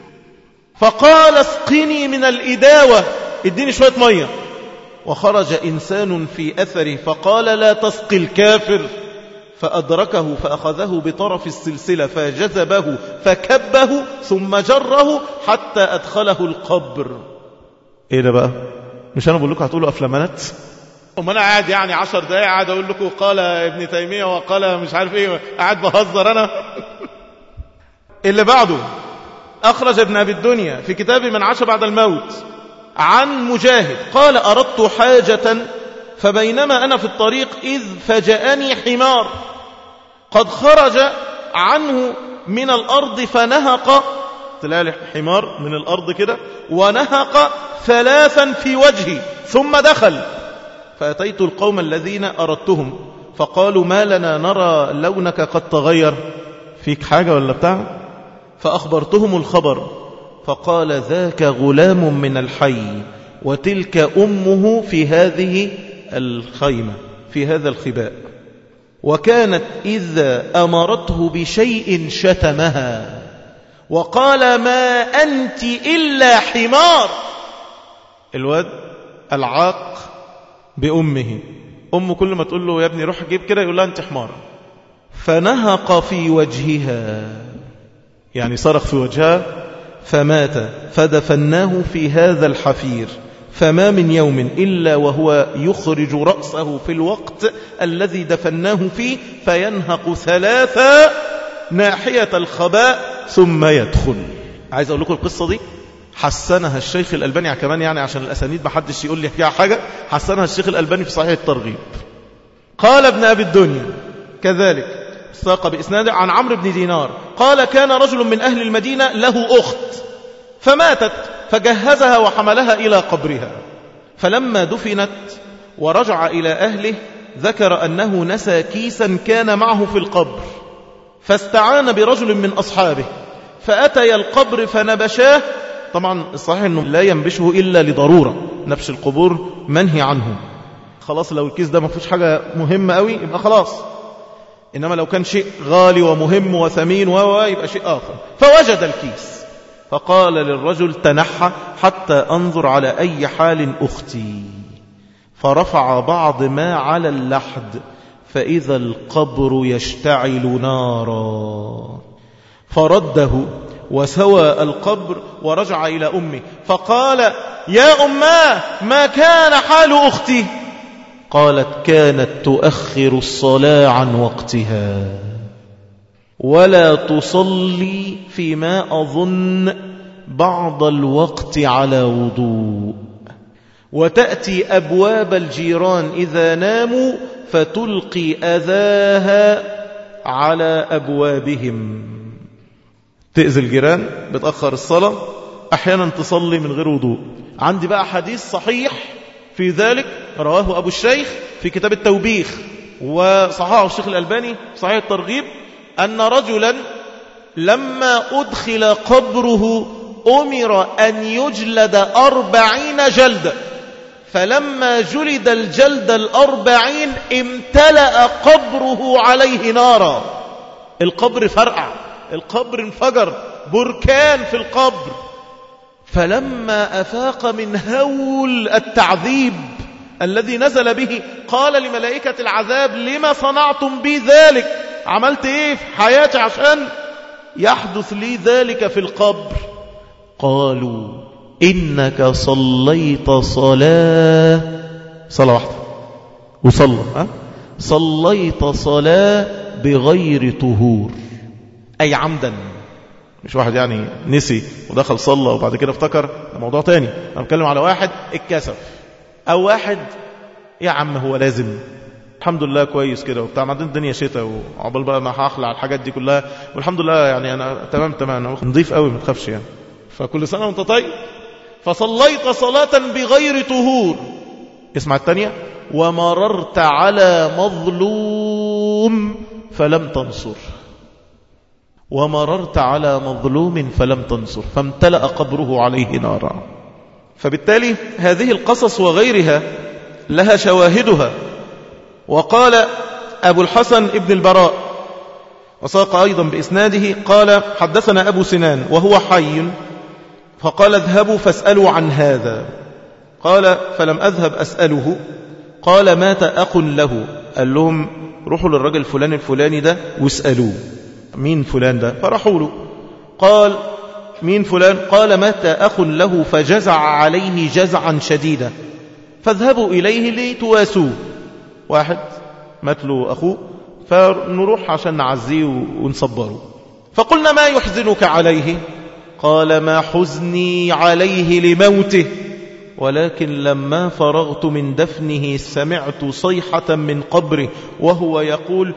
فقال: اسقني من الإداوة، اديني شوية مية. وخرج إنسان في أثره فقال: لا تسقي الكافر، فأدركه فأخذه بطرف السلسلة فجذبه فكبه ثم جره حتى أدخله القبر. إيه ده بقى؟ مش أنا بقول لكم هتقولوا أفلامات؟ وما أنا قاعد يعني عشر دقايق قاعد أقول لكم قال ابن تيمية وقال مش عارف إيه، قاعد بهزر أنا. اللي بعده أخرج ابن أبي الدنيا في كتاب من عاش بعد الموت عن مجاهد قال: أردت حاجة فبينما أنا في الطريق إذ فجأني حمار قد خرج عنه من الأرض فنهق، تلاقي حمار من الأرض كده، ونهق ثلاثا في وجهي ثم دخل. فأتيت القوم الذين أردتهم فقالوا: ما لنا نرى لونك قد تغير، فيك حاجة ولا بتاع؟ فأخبرتهم الخبر فقال: ذاك غلام من الحي وتلك أمه في هذه الخيمة في هذا الخباء، وكانت إذا أمرته بشيء شتمها وقال: ما أنت إلا حمار. الواد العاق بأمه، أمه كل ما تقول له يا ابني روح جيب كده يقول لها أنت حمار. فنهق في وجهها، يعني صرخ في وجهها فمات، فدفناه في هذا الحفير، فما من يوم إلا وهو يخرج رأسه في الوقت الذي دفناه فيه فينهق ثلاثة ناحية الخباء ثم يدخل. عايز أقول لكم القصة دي حسنها الشيخ الألباني كمان، يعني عشان الأسانيد محدش يقول لي فيها حاجة، حسنها الشيخ الألباني في صحيح الترغيب. قال ابن أبي الدنيا كذلك ساق بإسناد عن عمرو بن دينار قال: كان رجل من أهل المدينة له أخت فماتت فجهزها وحملها إلى قبرها، فلما دفنت ورجع إلى أهله ذكر أنه نسى كيسا كان معه في القبر، فاستعان برجل من أصحابه فأتي القبر فنبشاه. طبعا الصحيح أنه لا ينبشه إلا لضرورة، نبش القبور منهي عنه، خلاص لو الكيس ده ما فيش حاجة مهمة قوي يبقى خلاص. إنما لو كان شيء غالي ومهم وثمين ويبقى شيء آخر. فوجد الكيس فقال للرجل تنحى حتى أنظر على أي حال أختي، فرفع بعض ما على اللحد فإذا القبر يشتعل نارا، فرده وسوى القبر ورجع إلى أمه فقال يا أماه ما كان حال أختي؟ قالت كانت تؤخر الصلاة عن وقتها ولا تصلي فيما أظن بعض الوقت على وضوء، وتأتي أبواب الجيران إذا ناموا فتلقي أذاها على أبوابهم، تأذي الجيران، بتأخر الصلاة، أحيانا تصلي من غير وضوء. عندي بقى حديث صحيح في ذلك رواه أبو الشيخ في كتاب التوبيخ وصححه الشيخ الألباني صحيح الترغيب، أن رجلا لما أدخل قبره أمر أن يجلد أربعين جلدة، فلما جلد الجلد الأربعين امتلأ قبره عليه نارا، القبر فرقع، القبر انفجر، بركان في القبر. فلما أفاق من هول التعذيب الذي نزل به قال لملائكة العذاب لما صنعتم بي ذلك؟ عملت ايه في حياتي عشان يحدث لي ذلك في القبر؟ قالوا إنك صليت صلاة صلاة واحدة وصلى ها؟ صليت صلاة بغير طهور، أي عمدا، مش واحد يعني نسي ودخل صلى وبعد كده افتكر، موضوع تاني. أنا بتكلم على واحد اتكسف، أو واحد يا عم هو لازم الحمد لله كويس كده وبتاع، بعدين الدنيا شتاء وعقبال بقى ما هخلع الحاجات دي كلها، والحمد لله يعني أنا تمام تمام أنا نضيف قوي ما تخافش يعني، فكل سنة وانت طيب. فصليت صلاة بغير طهور. اسمع الثانية، ومررت على مظلوم فلم تنصر، ومررت على مظلوم فلم تنصر، فامتلأ قبره عليه نارا. فبالتالي هذه القصص وغيرها لها شواهدها. وقال أبو الحسن ابن البراء وساق أيضا بإسناده قال حدثنا أبو سنان وهو حي، فقال اذهبوا فاسألوا عن هذا. قال فلم أذهب أسأله. قال مات أخ له، قال لهم روحوا للرجل الفلاني الفلاني ده واسألوه مين فلان ده، فرحوا له. قال مين فلان؟ قال مات أخ له فجزع عليه جزعا شديدا، فاذهبوا إليه لتواسوه. واحد مات له أخوه فنروح عشان نعزيه ونصبره. فقلنا ما يحزنك عليه؟ قال ما حزني عليه لموته، ولكن لما فرغت من دفنه سمعت صيحة من قبره وهو يقول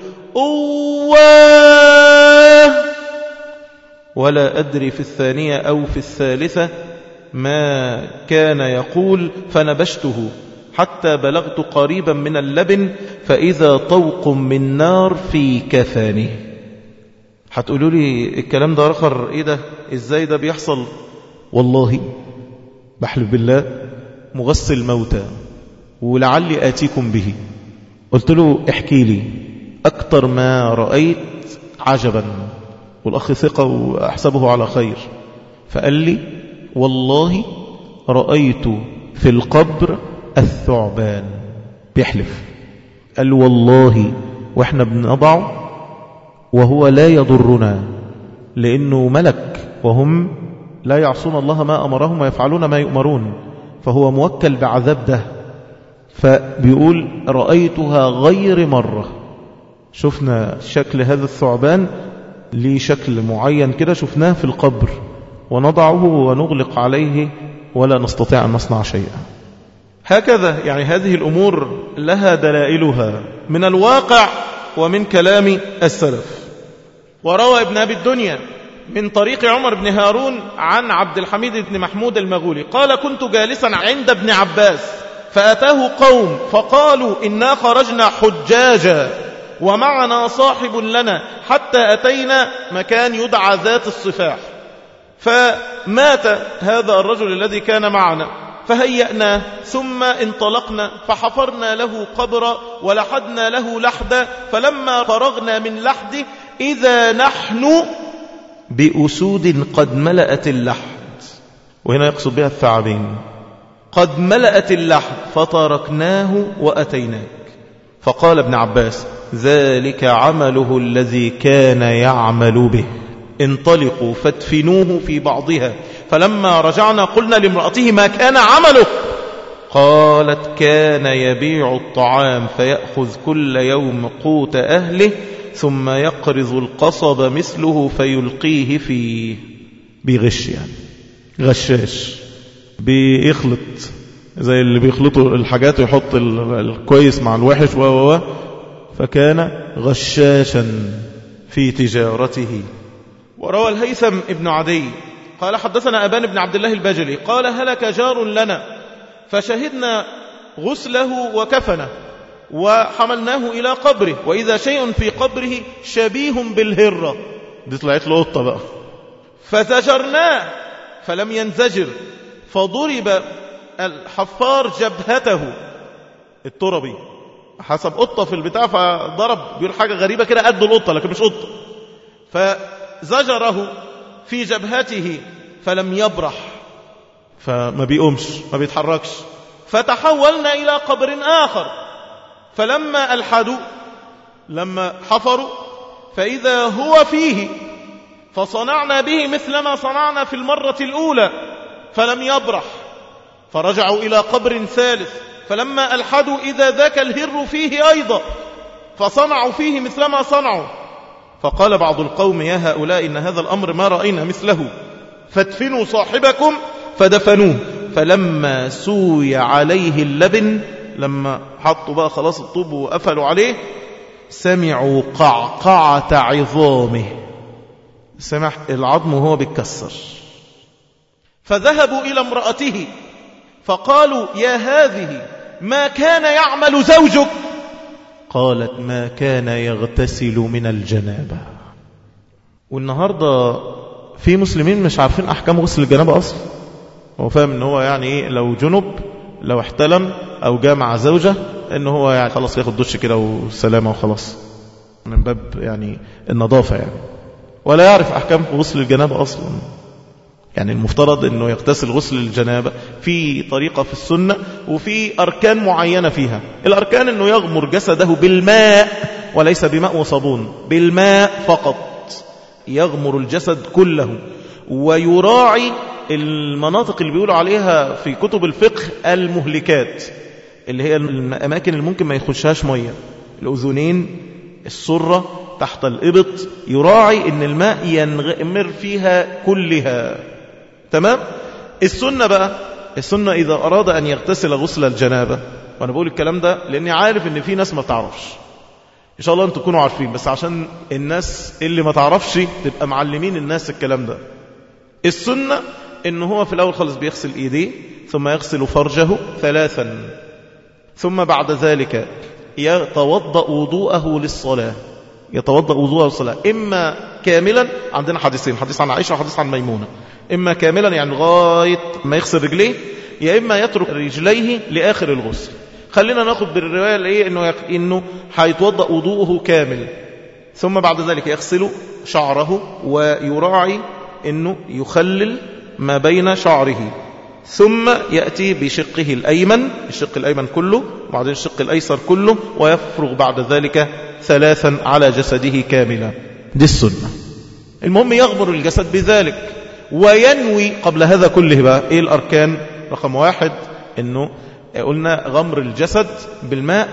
أواه، ولا أدري في الثانية أو في الثالثة ما كان يقول، فنبشته حتى بلغت قريبا من اللبن فإذا طوق من نار في كفانه. هتقولوا لي الكلام ده رخر، ايه ده، ازاي ده بيحصل؟ والله بحلف بالله مغسل موتى ولعلي آتيكم به. قلت له احكي لي. أكتر ما رأيت عجبا، والأخ ثقة وأحسبه على خير، فقال لي والله رأيت في القبر الثعبان، بيحلف، قال والله وإحنا بنضعه وهو لا يضرنا لأنه ملك وهم لا يعصون الله ما أمرهم ويفعلون ما يؤمرون، فهو موكل بعذاب ده. فبيقول رأيتها غير مرة، شفنا شكل هذا الثعبان ليه شكل معين كده، شفناه في القبر ونضعه ونغلق عليه ولا نستطيع أن نصنع شيئا. هكذا يعني هذه الأمور لها دلائلها من الواقع ومن كلام السلف. وروى ابن أبي الدنيا من طريق عمر بن هارون عن عبد الحميد بن محمود المغولي قال كنت جالسا عند ابن عباس فأتاه قوم فقالوا إنا خرجنا حجاجا ومعنا صاحب لنا حتى أتينا مكان يدعى ذات الصفاح، فمات هذا الرجل الذي كان معنا فهيأناه ثم انطلقنا فحفرنا له قبرا ولحدنا له لحدا، فلما فرغنا من لحده إذا نحن بأسود قد ملأت اللحد. وهنا يقصد بها الثعابين. قد ملأت اللحد فتركناه وأتيناك. فقال ابن عباس ذلك عمله الذي كان يعمل به، انطلقوا فادفنوه في بعضها. فلما رجعنا قلنا لامرأته ما كان عمله؟ قالت كان يبيع الطعام فيأخذ كل يوم قوت أهله ثم يقرض القصب مثله فيلقيه فيه. بيغش يعني، غشاش، بيخلط زي اللي بيخلطوا الحاجات ويحط الكويس مع الوحش و فكان غشاشا في تجارته. وروى الهيثم ابن عدي قال حدثنا أبان بن عبد الله البجلي قال هلك جار لنا فشهدنا غسله وكفنه وحملناه إلى قبره وإذا شيء في قبره شبيه بالهرة. دي طلعت له قطة بقى، فزجرناه فلم ينزجر، فضرب الحفار جبهته التربي حسب قطة في البتاع، فضرب بيقول حاجة غريبة كده قد القطة لكن مش قطة، فزجره في جبهته فلم يبرح، فما بيقومش ما بيتحركش. فتحولنا إلى قبر آخر فلما ألحدوا لما حفروا فإذا هو فيه، فصنعنا به مثل ما صنعنا في المرة الأولى فلم يبرح. فرجعوا إلى قبر ثالث فلما ألحدوا إذا ذاك الهر فيه أيضا، فصنعوا فيه مثل ما صنعوا. فقال بعض القوم يا هؤلاء إن هذا الأمر ما رأينا مثله، فادفنوا صاحبكم، فدفنوه. فلما سوي عليه اللبن، لما حطوا بقى خلاص الطوب وقفلوا عليه، سمعوا قعقعة عظامه، سمع العظم وهو بيتكسر. فذهبوا إلى امرأته فقالوا يا هذه ما كان يعمل زوجك؟ قالت ما كان يغتسل من الجنابة. والنهاردة في مسلمين مش عارفين أحكام غسل الجنابة أصلا. هو فاهم إن هو يعني إيه لو جنب لو احتلم أو جاء مع زوجة إن هو يعني خلاص ياخد دش كده وسلامة وخلاص، من باب يعني النظافة يعني، ولا يعرف أحكام غسل الجنابة أصلا. يعني المفترض أنه يغتسل غسل الجنابة في طريقة في السنة وفي أركان معينة فيها. الأركان أنه يغمر جسده بالماء وليس بماء وصابون، بالماء فقط، يغمر الجسد كله، ويراعي المناطق اللي بيقولوا عليها في كتب الفقه المهلكات، اللي هي الأماكن اللي ممكن ما يخشهاش مية، الأذنين، السرة، تحت الإبط، يراعي أن الماء ينغمر فيها كلها. تمام؟ السنة بقى، السنة إذا أراد أن يغتسل غسل الجنابة، وأنا بقول الكلام ده لأني عارف أن في ناس ما تعرفش، إن شاء الله أنتم تكونوا عارفين، بس عشان الناس اللي ما تعرفش تبقى معلمين الناس الكلام ده. السنة أنه هو في الأول خالص بيغسل إيديه ثم يغسل فرجه ثلاثا، ثم بعد ذلك يتوضأ وضوءه للصلاة، يتوضأ وضوءه للصلاة إما كاملا، عندنا حديثين، حديث عن عائشة وحديث عن ميمونة، إما كاملا يعني لغاية ما يغسل رجليه، يا إما يترك رجليه لآخر الغسل. خلينا ناخد بالرواية اللي إنه إنه هيتوضأ وضوءه كامل، ثم بعد ذلك يغسل شعره ويراعي إنه يخلل ما بين شعره، ثم يأتي بشقه الأيمن، الشق الأيمن كله، وبعدين الشق الأيسر كله، ويفرغ بعد ذلك ثلاثا على جسده كاملا. دي السنة. المهم يغمر الجسد بذلك وينوي قبل هذا كله. بقى إيه الأركان؟ رقم واحد إنه قلنا غمر الجسد بالماء،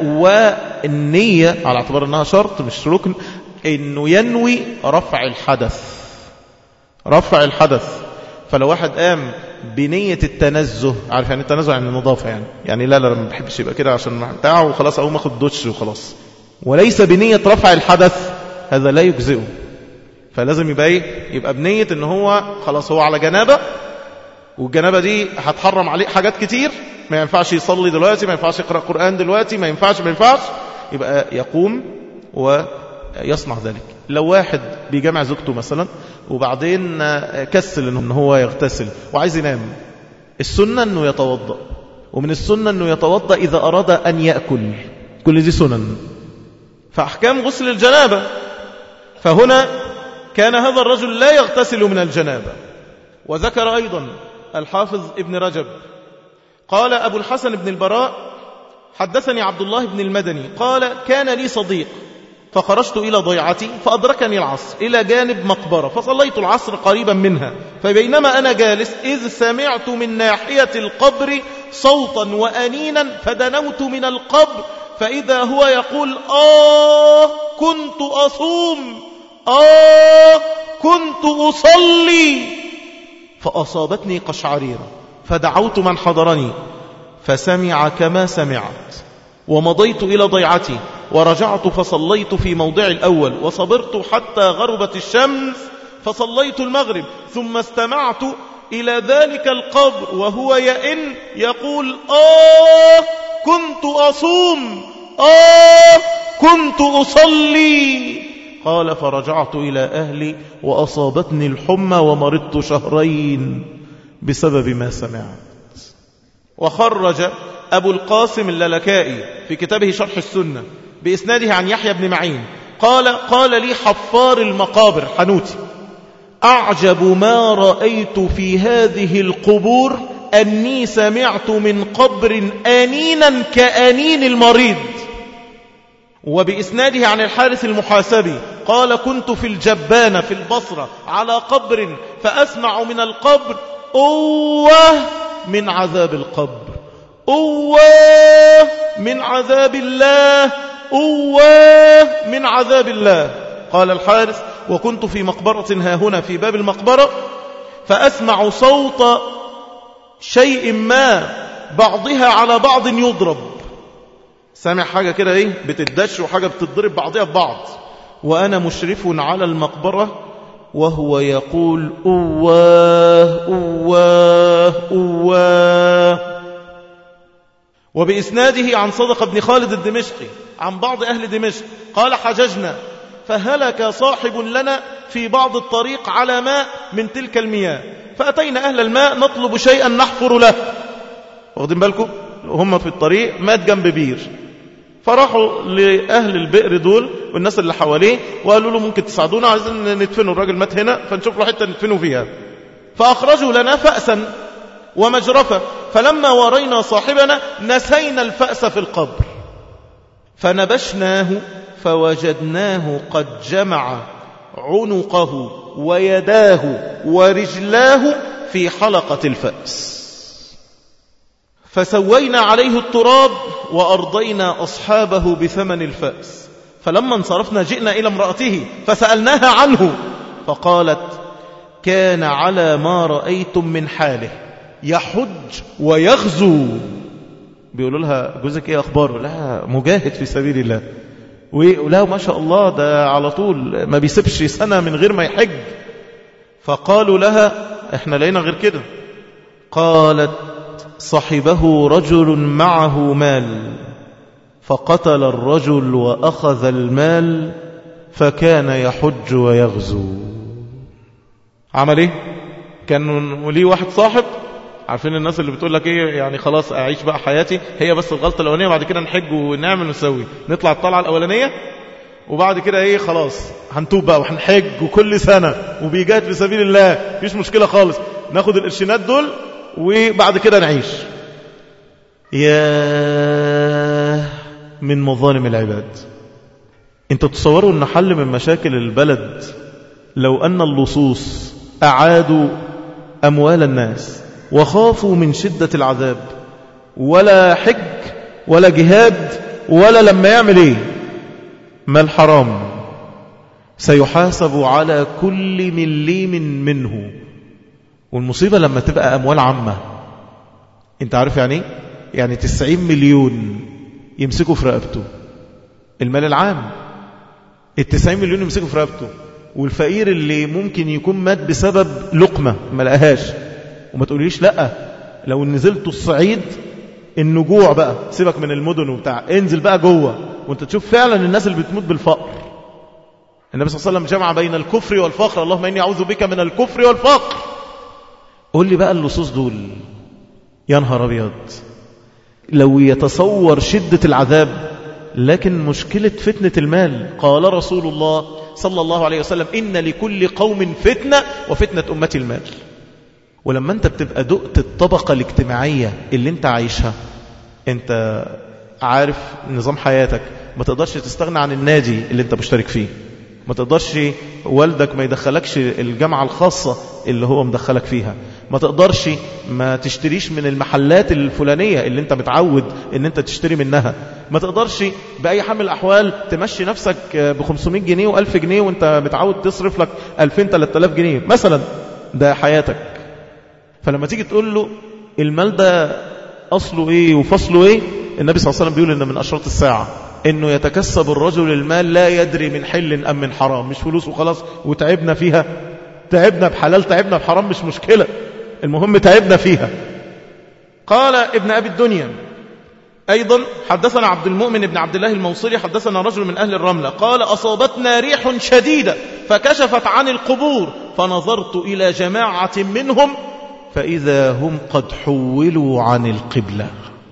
والنية على اعتبار أنها شرط مش ركن، إنه ينوي رفع الحدث، رفع الحدث. فلو واحد قام بنية التنزه، عارف يعني التنزه يعني النظافة، يعني يعني لا لا ما بحبش يبقى كده عشان بتاعه وخلاص أقوم أخد دوتش وخلاص، وليس بنية رفع الحدث، هذا لا يجزئه. فلازم يبقى ايه؟ يبقى بنية ان هو خلاص هو على جنابة، والجنابة دي هتحرم عليه حاجات كتير، ما ينفعش يصلي دلوقتي، ما ينفعش يقرأ قرآن دلوقتي، ما ينفعش ما ينفعش يبقى يقوم ويصنع ذلك. لو واحد بيجمع زوجته مثلا وبعدين كسل ان هو يغتسل وعايز ينام، السنة أنه يتوضأ، ومن السنة أنه يتوضأ إذا أراد أن يأكل، كل دي سنن. فأحكام غسل الجنابة، فهنا كان هذا الرجل لا يغتسل من الجنابة. وذكر أيضا الحافظ ابن رجب قال أبو الحسن بن البراء حدثني عبد الله بن المدني قال كان لي صديق فخرجت إلى ضيعتي فأدركني العصر إلى جانب مقبرة فصليت العصر قريبا منها، فبينما أنا جالس إذ سمعت من ناحية القبر صوتا وأنينا فدنوت من القبر فإذا هو يقول آه كنت أصوم، آه كنت أصلي، فأصابتني قشعريرة فدعوت من حضرني فسمع كما سمعت، ومضيت إلى ضيعتي ورجعت فصليت في موضع الأول وصبرت حتى غربت الشمس فصليت المغرب، ثم استمعت إلى ذلك القبر وهو يئن يقول آه كنت أصوم، آه كنت أصلي. قال فرجعت إلى أهلي وأصابتني الحمى ومرضت شهرين بسبب ما سمعت. وخرج أبو القاسم اللالكائي في كتابه شرح السنة بإسناده عن يحيى بن معين قال قال لي حفار المقابر حنوتي أعجب ما رأيت في هذه القبور أني سمعت من قبر آنينا كآنين المريض. وبإسناده عن الحارث المحاسبي قال كنت في الجبانة في البصرة على قبر فأسمع من القبر أوه من عذاب القبر، أوه من عذاب الله، أوه من عذاب الله. قال الحارث وكنت في مقبرة هاهنا في باب المقبرة فأسمع صوت شيء ما بعضها على بعض يضرب، سامع حاجة كده ايه بتدش وحاجة بتضرب بعضها ببعض، وأنا مشرف على المقبرة وهو يقول أواه أواه أواه. وبإسناده عن صدق بن خالد الدمشقي عن بعض أهل دمشق قال حججنا فهلك صاحب لنا في بعض الطريق على ماء من تلك المياه، فأتينا أهل الماء نطلب شيئا نحفر له، واخدين بالكم هم في الطريق مات جنب بير، فراحوا لأهل البئر دول والناس اللي حواليه وقالوا له ممكن تساعدونا عايزين ندفنوا، الراجل مات هنا فنشوف له حتة ندفنوا فيها، فأخرجوا لنا فأسا ومجرفة، فلما ورينا صاحبنا نسينا الفأس في القبر فنبشناه فوجدناه قد جمع عنقه ويداه ورجلاه في حلقة الفأس، فسوينا عليه التراب وأرضينا أصحابه بثمن الفأس، فلما انصرفنا جئنا إلى امرأته فسألناها عنه فقالت كان على ما رأيتم من حاله يحج ويغزو. بيقولوا لها جوزك ايه اخباره؟ لا مجاهد في سبيل الله، ولا ما شاء الله ده على طول ما بيسيبش سنة من غير ما يحج. فقالوا لها احنا لقينا غير كده. قالت صحبه رجل معه مال فقتل الرجل وأخذ المال فكان يحج ويغزو. عمل ايه؟ كان ليه واحد صاحب، عارفين الناس اللي بتقول لك ايه يعني خلاص اعيش بقى حياتي هي بس الغلطة الاولانية بعد كده نحج ونعمل ونسوي، نطلع الطلعة الاولانية وبعد كده ايه خلاص هنتوب بقى وهنحج وكل سنة وبيجاهد في سبيل الله مفيش مشكلة خالص، ناخد القرشينات دول وبعد كده نعيش. يا من مظالم العباد. انت تصوروا ان حل من مشاكل البلد لو ان اللصوص اعادوا اموال الناس وخافوا من شدة العذاب، ولا حج ولا جهاد ولا لما يعمل ايه ما الحرام سيحاسب على كل مليم منه. والمصيبة لما تبقى أموال عامة، انت عارف يعني يعني تسعين مليون يمسكوا في رقبته، المال العام التسعين مليون يمسكوا في رقبته، والفقير اللي ممكن يكون مات بسبب لقمة ما لقاهاش. وما تقوليش لا لو نزلتوا الصعيد النجوع بقى سيبك من المدن وبتاع، انزل بقى جوه وانت تشوف فعلا الناس اللي بتموت بالفقر. النبي صلى الله عليه وسلم جمع بين الكفر والفقر، اللهم إني أعوذ بك من الكفر والفقر. قول لي بقى اللصوص دول يا نهار أبيض لو يتصور شدة العذاب. لكن مشكلة فتنة المال، قال رسول الله صلى الله عليه وسلم إن لكل قوم فتنة وفتنة أمتي المال. ولما أنت بتبقى دقت الطبقة الاجتماعية اللي أنت عايشها، أنت عارف نظام حياتك، ما تقدرش تستغنى عن النادي اللي أنت مشترك فيه، ما تقدرش والدك ما يدخلكش الجامعة الخاصة اللي هو مدخلك فيها، ما تقدرش ما تشتريش من المحلات الفلانية اللي انت متعود ان انت تشتري منها، ما تقدرش بأي حال من الأحوال تمشي نفسك بخمسمائة جنيه وألف جنيه وانت متعود تصرف لك ألفين ثلاثة آلاف جنيه مثلا. ده حياتك. فلما تيجي تقول له المال ده أصله ايه وفصله ايه، النبي صلى الله عليه وسلم بيقول ان من أشراط الساعة انه يتكسب الرجل المال لا يدري من حل ام من حرام. مش فلوس وخلاص وتعبنا فيها، تعبنا بحلال تعبنا بحرام مش مشكلة، المهم تعبنا فيها. قال ابن أبي الدنيا أيضا حدثنا عبد المؤمن بن عبد الله الموصلي حدثنا رجل من أهل الرملة قال أصابتنا ريح شديدة فكشفت عن القبور فنظرت إلى جماعة منهم فإذا هم قد حولوا عن القبلة.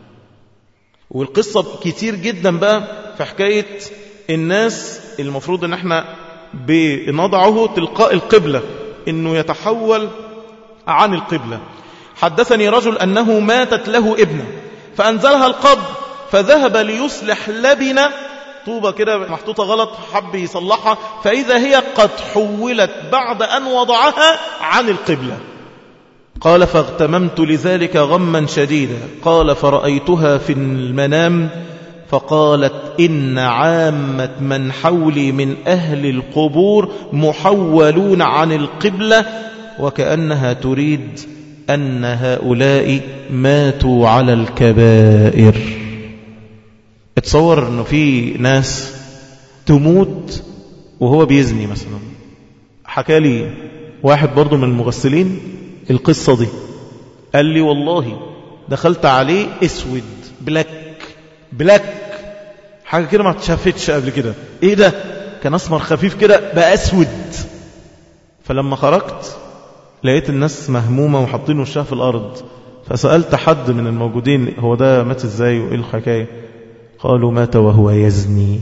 والقصة كتير جدا بقى في حكاية الناس المفروض ان احنا بنضعه تلقاء القبلة انه يتحول عن القبلة. حدثني رجل انه ماتت له ابنه فانزلها القبر فذهب ليصلح لبنة طوبة كده محطوطة غلط حب يصلحها فإذا هي قد حولت بعد أن وضعها عن القبلة. قال فاغتممت لذلك غما شديدا. قال فرأيتها في المنام فقالت إن عامة من حولي من أهل القبور محولون عن القبلة وكأنها تريد أن هؤلاء ماتوا على الكبائر. اتصور أنه في ناس تموت وهو بيزني مثلا. حكى لي واحد برضو من المغسلين القصة دي، قال لي والله دخلت عليه اسود بلاك بلاك حاجة كده ما تشافتش قبل كده. ايه ده؟ كان اسمر خفيف كده بقى اسود. فلما خرجت لقيت الناس مهمومة وحاطين وشها في الارض، فسألت حد من الموجودين هو ده مات ازاي وايه الحكاية؟ قالوا مات وهو يزني.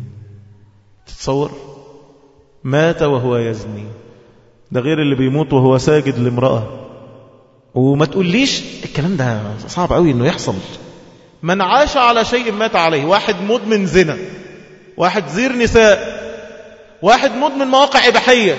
تتصور؟ مات وهو يزني. ده غير اللي بيموت وهو ساجد لامرأة. وما تقوليش الكلام ده صعب قوي انه يحصل. من عاش على شيء مات عليه. واحد مدمن زنا، واحد زير نساء، واحد مدمن مواقع إباحية.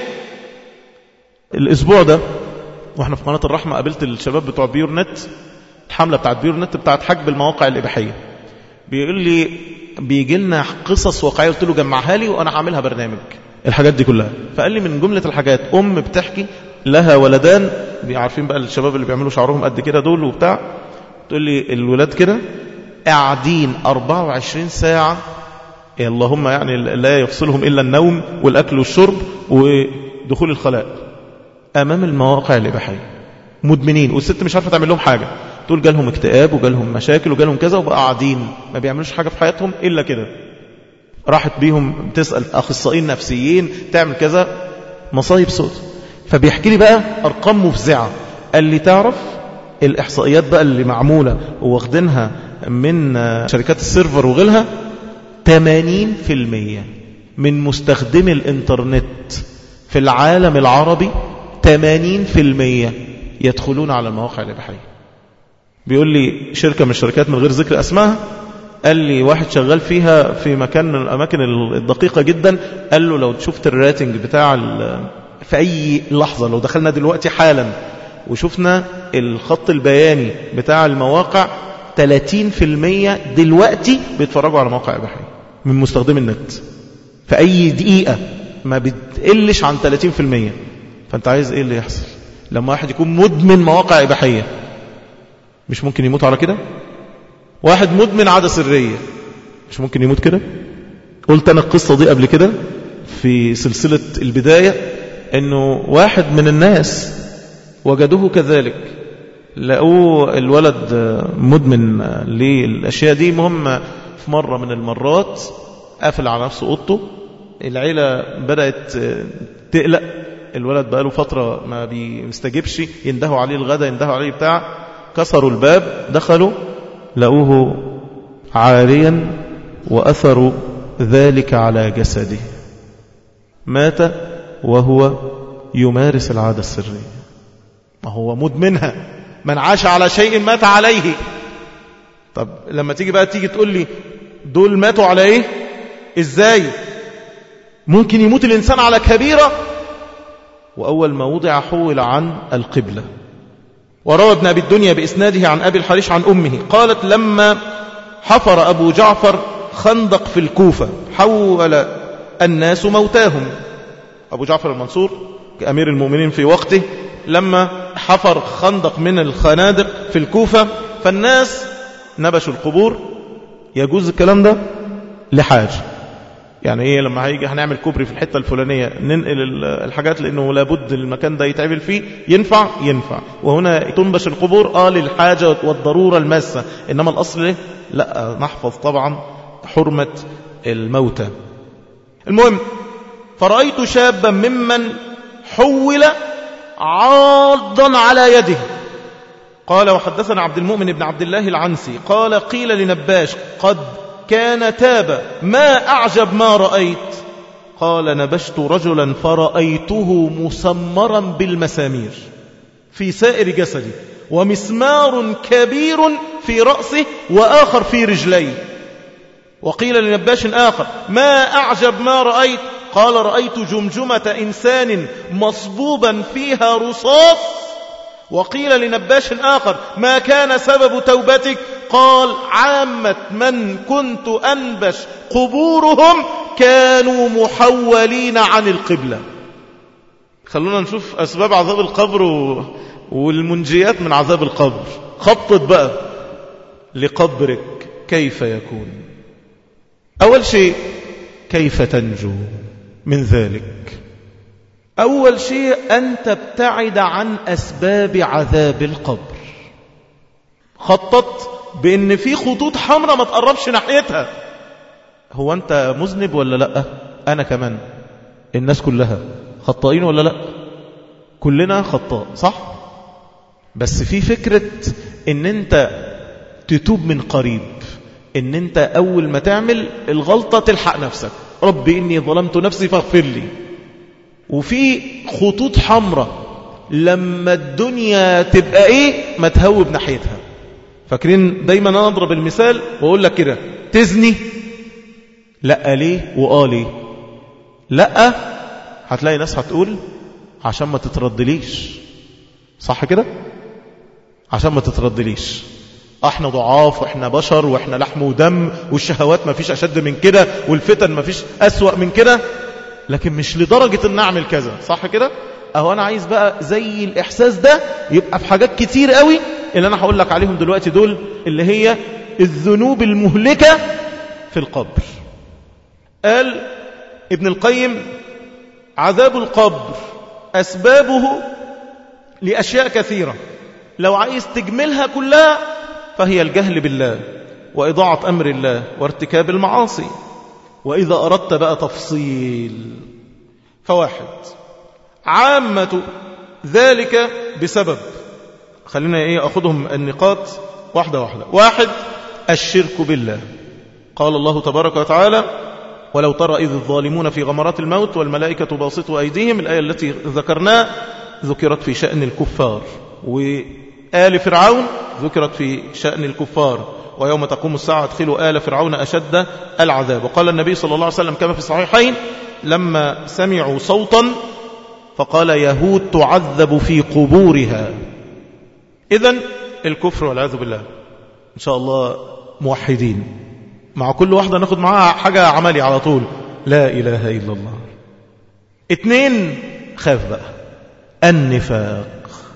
الاسبوع ده واحنا في قناة الرحمة قابلت الشباب بتوع بيور نت، الحملة بتاعت بيور نت بتاعت حجب المواقع الإباحية. بيقول لي بيجي لنا قصص واقعية، قلت له جمعها لي وانا هعملها برنامج الحاجات دي كلها. فقال لي من جملة الحاجات أم بتحكي لها ولدان، عارفين بقى الشباب اللي بيعملوا شعرهم قد كده دول وبتاع، تقول لي الولاد كده قاعدين أربعة وعشرين ساعة اللهم يعني لا يفصلهم إلا النوم والأكل والشرب ودخول الخلاء أمام المواقع الإباحية، مدمنين. والست مش عارفة تعمل لهم حاجة، تقول جالهم اكتئاب وجالهم مشاكل وجالهم كذا وبقى قاعدين ما بيعملوش حاجة في حياتهم إلا كده. راحت بيهم تسأل أخصائيين نفسيين تعمل كذا، مصايب سود. فبيحكي لي بقى أرقام مفزعة. قال لي تعرف الإحصائيات بقى اللي معمولة واخدينها من شركات السيرفر وغيرها، ثمانين بالمئة من مستخدمي الإنترنت في العالم العربي ثمانين بالمئة يدخلون على المواقع الإباحية. بيقول لي شركة من الشركات من غير ذكر اسمها، قال لي واحد شغال فيها في مكان من الأماكن الدقيقة جدا، قال له لو شفت الراتنج بتاع في أي لحظة، لو دخلنا دلوقتي حالا وشفنا الخط البياني بتاع المواقع، ثلاثين بالمئة دلوقتي بيتفرجوا على مواقع إباحية من مستخدمي النت في أي دقيقة، ما بتقلش عن ثلاثين بالمئة. فأنت عايز إيه اللي يحصل لما واحد يكون مدمن مواقع إباحية؟ مش ممكن يموت على كده؟ واحد مدمن عادة سرية مش ممكن يموت كده؟ قلت أنا القصة دي قبل كده في سلسلة البداية، أنه واحد من الناس وجدوه كذلك، لقوه الولد مدمن للأشياء دي. مهم في مرة من المرات قافل على نفسه أوضته، العيلة بدأت تقلق، الولد بقاله فترة ما بيستجبش، يندهوا عليه الغدا يندهوا عليه بتاع، كسروا الباب دخلوا لقوه عاريا وأثروا ذلك على جسده، مات وهو يمارس العادة السرية. ما هو مدمنها، من عاش على شيء مات عليه. طب لما تيجي بقى تيجي تقول لي دول ماتوا على ايه؟ ازاي ممكن يموت الإنسان على كبيرة؟ وأول ما وضع حول عن القبلة. وروى ابن أبي الدنيا بإسناده عن أبي الحريش عن أمه قالت لما حفر أبو جعفر خندق في الكوفة حول الناس موتاهم. أبو جعفر المنصور كأمير المؤمنين في وقته لما حفر خندق من الخنادق في الكوفة، فالناس نبشوا القبور. يجوز الكلام ده لحاجة، يعني ايه لما هيجي هنعمل كوبري في الحتة الفلانية ننقل الحاجات لأنه لابد المكان ده يتعمل فيه، ينفع ينفع. وهنا تنبش القبور آه للحاجة والضرورة الماسة، إنما الأصل لا، نحفظ طبعا حرمة الموتى. المهم، فرأيت شابا ممن حول عاضا على يده. قال وحدثنا عبد المؤمن بن عبد الله العنسي قال قيل لنباش قد كان تاب، ما أعجب ما رأيت؟ قال نبشت رجلا فرأيته مسمرا بالمسامير في سائر جسده، ومسمار كبير في رأسه وآخر في رجليه. وقيل لنباش آخر ما أعجب ما رأيت؟ قال رأيت جمجمة إنسان مصبوبا فيها رصاص. وقيل لنباش آخر ما كان سبب توبتك؟ قال عامة من كنت أنبش قبورهم كانوا محولين عن القبلة. خلونا نشوف أسباب عذاب القبر والمنجيات من عذاب القبر. خطط بقى لقبرك كيف يكون. أول شيء كيف تنجو من ذلك؟ أول شيء أن تبتعد عن أسباب عذاب القبر. خطط بأن في خطوط حمراء ما تقربش ناحيتها. هو أنت مذنب ولا لا؟ أنا كمان، الناس كلها خطائين ولا لا؟ كلنا خطاء صح؟ بس في فكرة أن أنت تتوب من قريب، أن أنت أول ما تعمل الغلطة تلحق نفسك، ربي إني ظلمت نفسي فاغفر لي. وفي خطوط حمراء لما الدنيا تبقى إيه ما تهوب ناحيتها. فاكرين دايما أنا أضرب المثال وأقول لك كده، تزني لا ليه وآه ليه؟ لا هتلاقي ناس هتقول عشان ما تتردليش، صح كده؟ عشان ما تتردليش، احنا ضعاف واحنا بشر واحنا لحم ودم، والشهوات ما فيش أشد من كده، والفتن ما فيش أسوأ من كده، لكن مش لدرجة ان اعمل كذا، صح كده؟ اهو انا عايز بقى زي الاحساس ده يبقى في حاجات كتير قوي اللي انا هقول لك عليهم دلوقتي، دول اللي هي الذنوب المهلكة في القبر. قال ابن القيم عذاب القبر أسبابه لأشياء كثيرة، لو عايز تجملها كلها فهي الجهل بالله وإضاعة أمر الله وارتكاب المعاصي. وإذا أردت بقى تفصيل فواحد عامة ذلك بسبب، خلينا إيه أخذهم النقاط واحدة واحدة. واحد الشرك بالله. قال الله تبارك وتعالى ولو ترى إذ الظالمون في غمرات الموت والملائكة باسطوا أيديهم، الآية التي ذكرناها ذكرت في شأن الكفار، وآل فرعون ذكرت في شأن الكفار، ويوم تقوم الساعة ادخلوا آل فرعون أشد العذاب. وقال النبي صلى الله عليه وسلم كما في الصحيحين لما سمعوا صوتا فقال يهود تعذب في قبورها. إذن الكفر والعياذ بالله. إن شاء الله موحدين، مع كل واحدة ناخد معها حاجة عملي على طول، لا إله إلا الله. اتنين خاف بقى النفاق،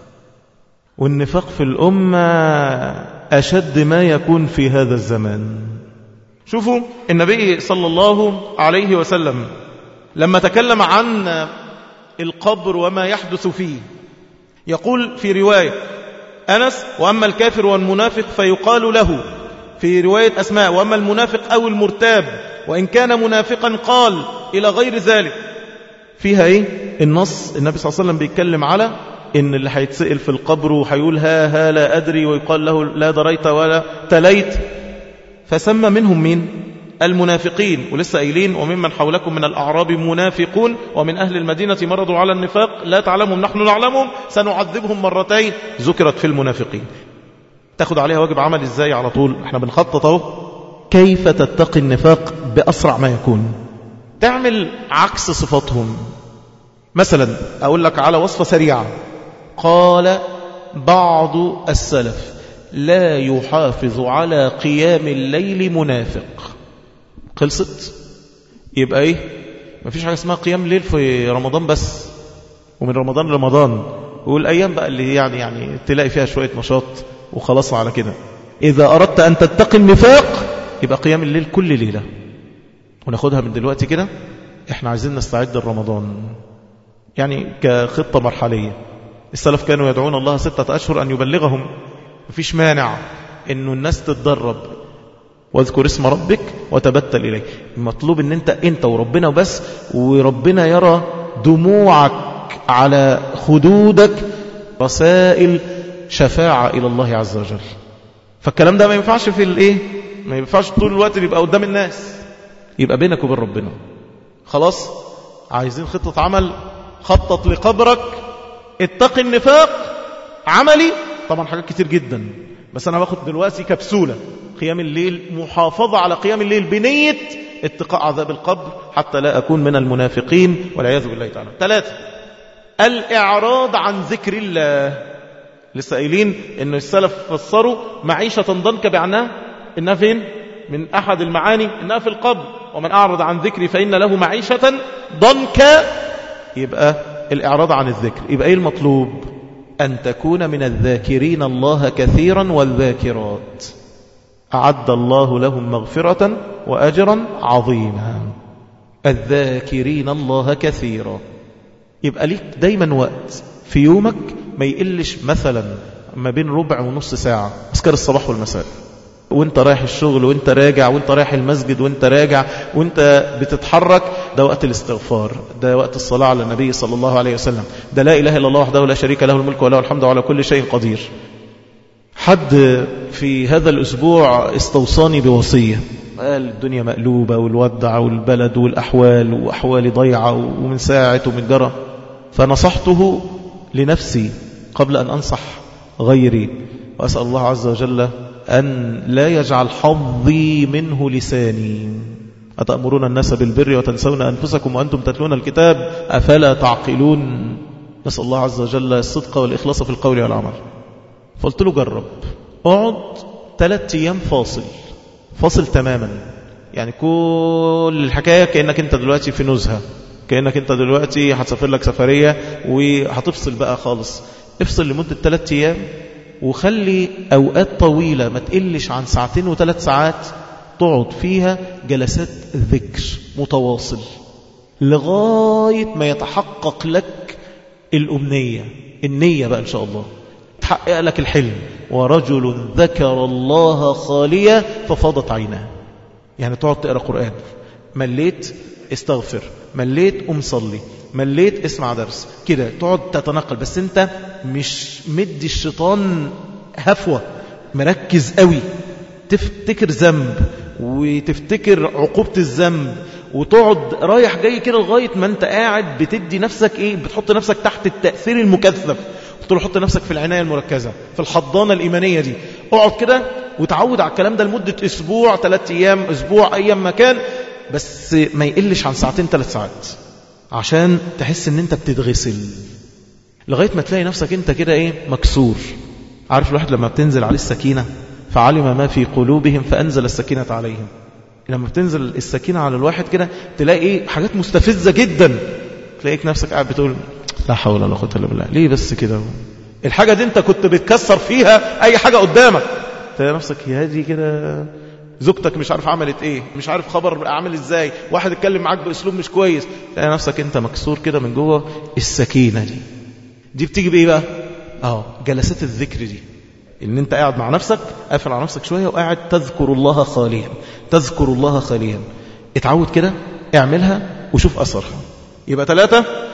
والنفاق في الأمة أشد ما يكون في هذا الزمان. شوفوا النبي صلى الله عليه وسلم لما تكلم عن القبر وما يحدث فيه يقول في رواية أنس وأما الكافر والمنافق فيقال له، في رواية أسماء وأما المنافق أو المرتاب وإن كان منافقا قال إلى غير ذلك. فيها إيه النص؟ النبي صلى الله عليه وسلم بيتكلم على إن اللي هيتسئل في القبر وهيقول ها ها لا أدري ويقال له لا دريت ولا تليت. فسمى منهم مين؟ المنافقين. ولسه قايلين وممن حولكم من الأعراب منافقون ومن أهل المدينة مرضوا على النفاق لا تعلمهم نحن نعلمهم سنعذبهم مرتين ذكرت في المنافقين. تاخد عليها واجب عمل ازاي على طول؟ احنا بنخطط اهو كيف تتقي النفاق بأسرع ما يكون. تعمل عكس صفاتهم. مثلا أقول لك على وصفة سريعة. قال بعض السلف لا يحافظ على قيام الليل منافق. خلصت. يبقى ايه؟ مفيش حاجة اسمها قيام ليل في رمضان بس ومن رمضان لرمضان والأيام بقى اللي يعني يعني تلاقي فيها شوية نشاط وخلاص على كده. إذا أردت أن تتقي النفاق يبقى قيام الليل كل ليلة. وناخدها من دلوقتي كده. احنا عايزين نستعد لرمضان يعني كخطة مرحلية. السلف كانوا يدعون الله ستة أشهر أن يبلغهم. مفيش مانع أنه الناس تتدرب. واذكر اسم ربك وتبتل إليه. المطلوب أن انت انت وربنا وبس وربنا يرى دموعك على خدودك رسائل شفاعة إلى الله عز وجل. فالكلام ده ما ينفعش في الايه؟ ما ينفعش طول الوقت يبقى قدام الناس. يبقى بينك وبين ربنا. خلاص عايزين خطة عمل. خطط لقبرك. اتقي النفاق. عملي طبعا حاجات كتير جدا بس أنا باخد دلوقتي كبسولة. قيام الليل محافظة على قيام الليل بنية اتقاء عذاب القبر حتى لا أكون من المنافقين والعياذ بالله تعالى. ثلاثة الإعراض عن ذكر الله. لسه قايلين إن السلف فسروا معيشة ضنك بعناه إنها فين؟ من أحد المعاني إنها في القبر. ومن أعرض عن ذكري فإن له معيشة ضنك. يبقى الإعراض عن الذكر. يبقى إيه المطلوب؟ أن تكون من الذاكرين الله كثيرا والذاكرات. أعد الله لهم مغفرة وأجرا عظيما. الذاكرين الله كثيرا. يبقى ليك دايما وقت في يومك ما يقلش مثلا ما بين ربع ونص ساعة أذكار الصباح والمساء. وانت رايح الشغل وانت راجع وانت رايح المسجد وانت راجع وانت بتتحرك. ده وقت الاستغفار. ده وقت الصلاة على النبي صلى الله عليه وسلم. ده لا إله إلا الله وحده لا شريك له الملك وله الحمد وعلى كل شيء قدير. حد في هذا الأسبوع استوصاني بوصية. قال الدنيا مقلوبة والودع والبلد والأحوال وأحوال ضيعة ومن ساعة ومن جرى. فنصحته لنفسي قبل أن أنصح غيري. وأسأل الله عز وجل أن لا يجعل حظي منه لساني. أتأمرون الناس بالبر وتنسون أنفسكم وأنتم تتلون الكتاب أفلا تعقلون. نسأل الله عز وجل الصدق والإخلاص في القول والعمل. فقلت له جرب اقعد ثلاثة أيام فاصل فاصل تماما. يعني كل الحكاية كأنك انت دلوقتي في نزهة. كأنك انت دلوقتي هتسافر لك سفرية وهتفصل بقى خالص. افصل لمدة ثلاثة أيام وخلي أوقات طويلة ما تقلش عن ساعتين وثلاث ساعات تقعد فيها جلسات ذكر متواصل لغاية ما يتحقق لك الأمنية. النية بقى إن شاء الله تحقق لك الحلم. ورجل ذكر الله خاليا ففاضت عيناه. يعني تقعد تقرأ قرآن مليت استغفر مليت أم صلي مليت اسمع درس كده. تقعد تتنقل بس انت مش مدي الشيطان هفوة. مركز قوي. تفتكر ذنب وتفتكر عقوبة الذنب وتقعد رايح جاي كده لغاية ما انت قاعد بتدي نفسك ايه بتحط نفسك تحت التأثير المكثف. تحط نفسك في العناية المركزة في الحضانة الإيمانية دي. اقعد كده وتعود على الكلام ده لمدة أسبوع ثلاثة أيام أسبوع أيام مكان بس ما يقلش عن ساعتين ثلاث ساعات عشان تحس ان انت بتتغسل لغاية ما تلاقي نفسك انت كده ايه مكسور. عارف الواحد لما بتنزل عليه السكينة فعلم ما في قلوبهم فأنزل السكينة عليهم. لما بتنزل السكينة على الواحد كده تلاقي ايه حاجات مستفزة جدا. تلاقيك نفسك قاعد بتقول لا حول ولا قوة إلا بالله. ليه بس كده؟ الحاجة دي انت كنت بتكسر فيها اي حاجة قدامك. تلاقي نفسك يا هادي كده زوجتك مش عارف عملت ايه مش عارف خبر عامل ازاي واحد اتكلم معاك باسلوب مش كويس. تلاقي نفسك انت مكسور كده من جوه. السكينة دي دي بتيجي بايه بقى؟ اه جلسات الذكر دي ان انت قاعد مع نفسك قافل على نفسك شوية وقاعد تذكر الله خاليا تذكر الله خاليا. اتعود كده اعملها وشوف أثرها. يبقى ثلاثة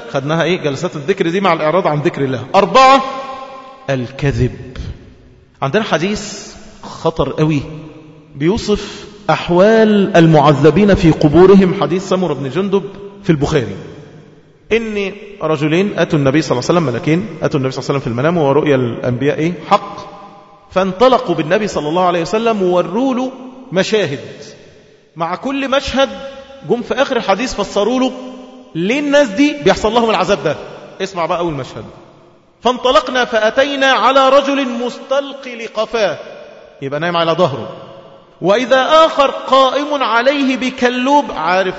خدناها إيه جلسات الذكر دي مع الإعراض عن ذكر الله. أربعة الكذب. عندنا حديث خطر قوي بيوصف أحوال المعذبين في قبورهم، حديث سمر بن جندب في البخاري، إن رجلين أتوا النبي صلى الله عليه وسلم، ملكين أتوا النبي صلى الله عليه وسلم في المنام ورؤيا الأنبياء إيه حق، فانطلقوا بالنبي صلى الله عليه وسلم ووروا له مشاهد، مع كل مشهد جم في آخر الحديث فسروا له ليه الناس دي بيحصل لهم العذاب ده. اسمع بقى أول مشهد: فانطلقنا فأتينا على رجل مستلقي لقفاه، يبقى نايم على ظهره، وإذا آخر قائم عليه بكلوب، عارف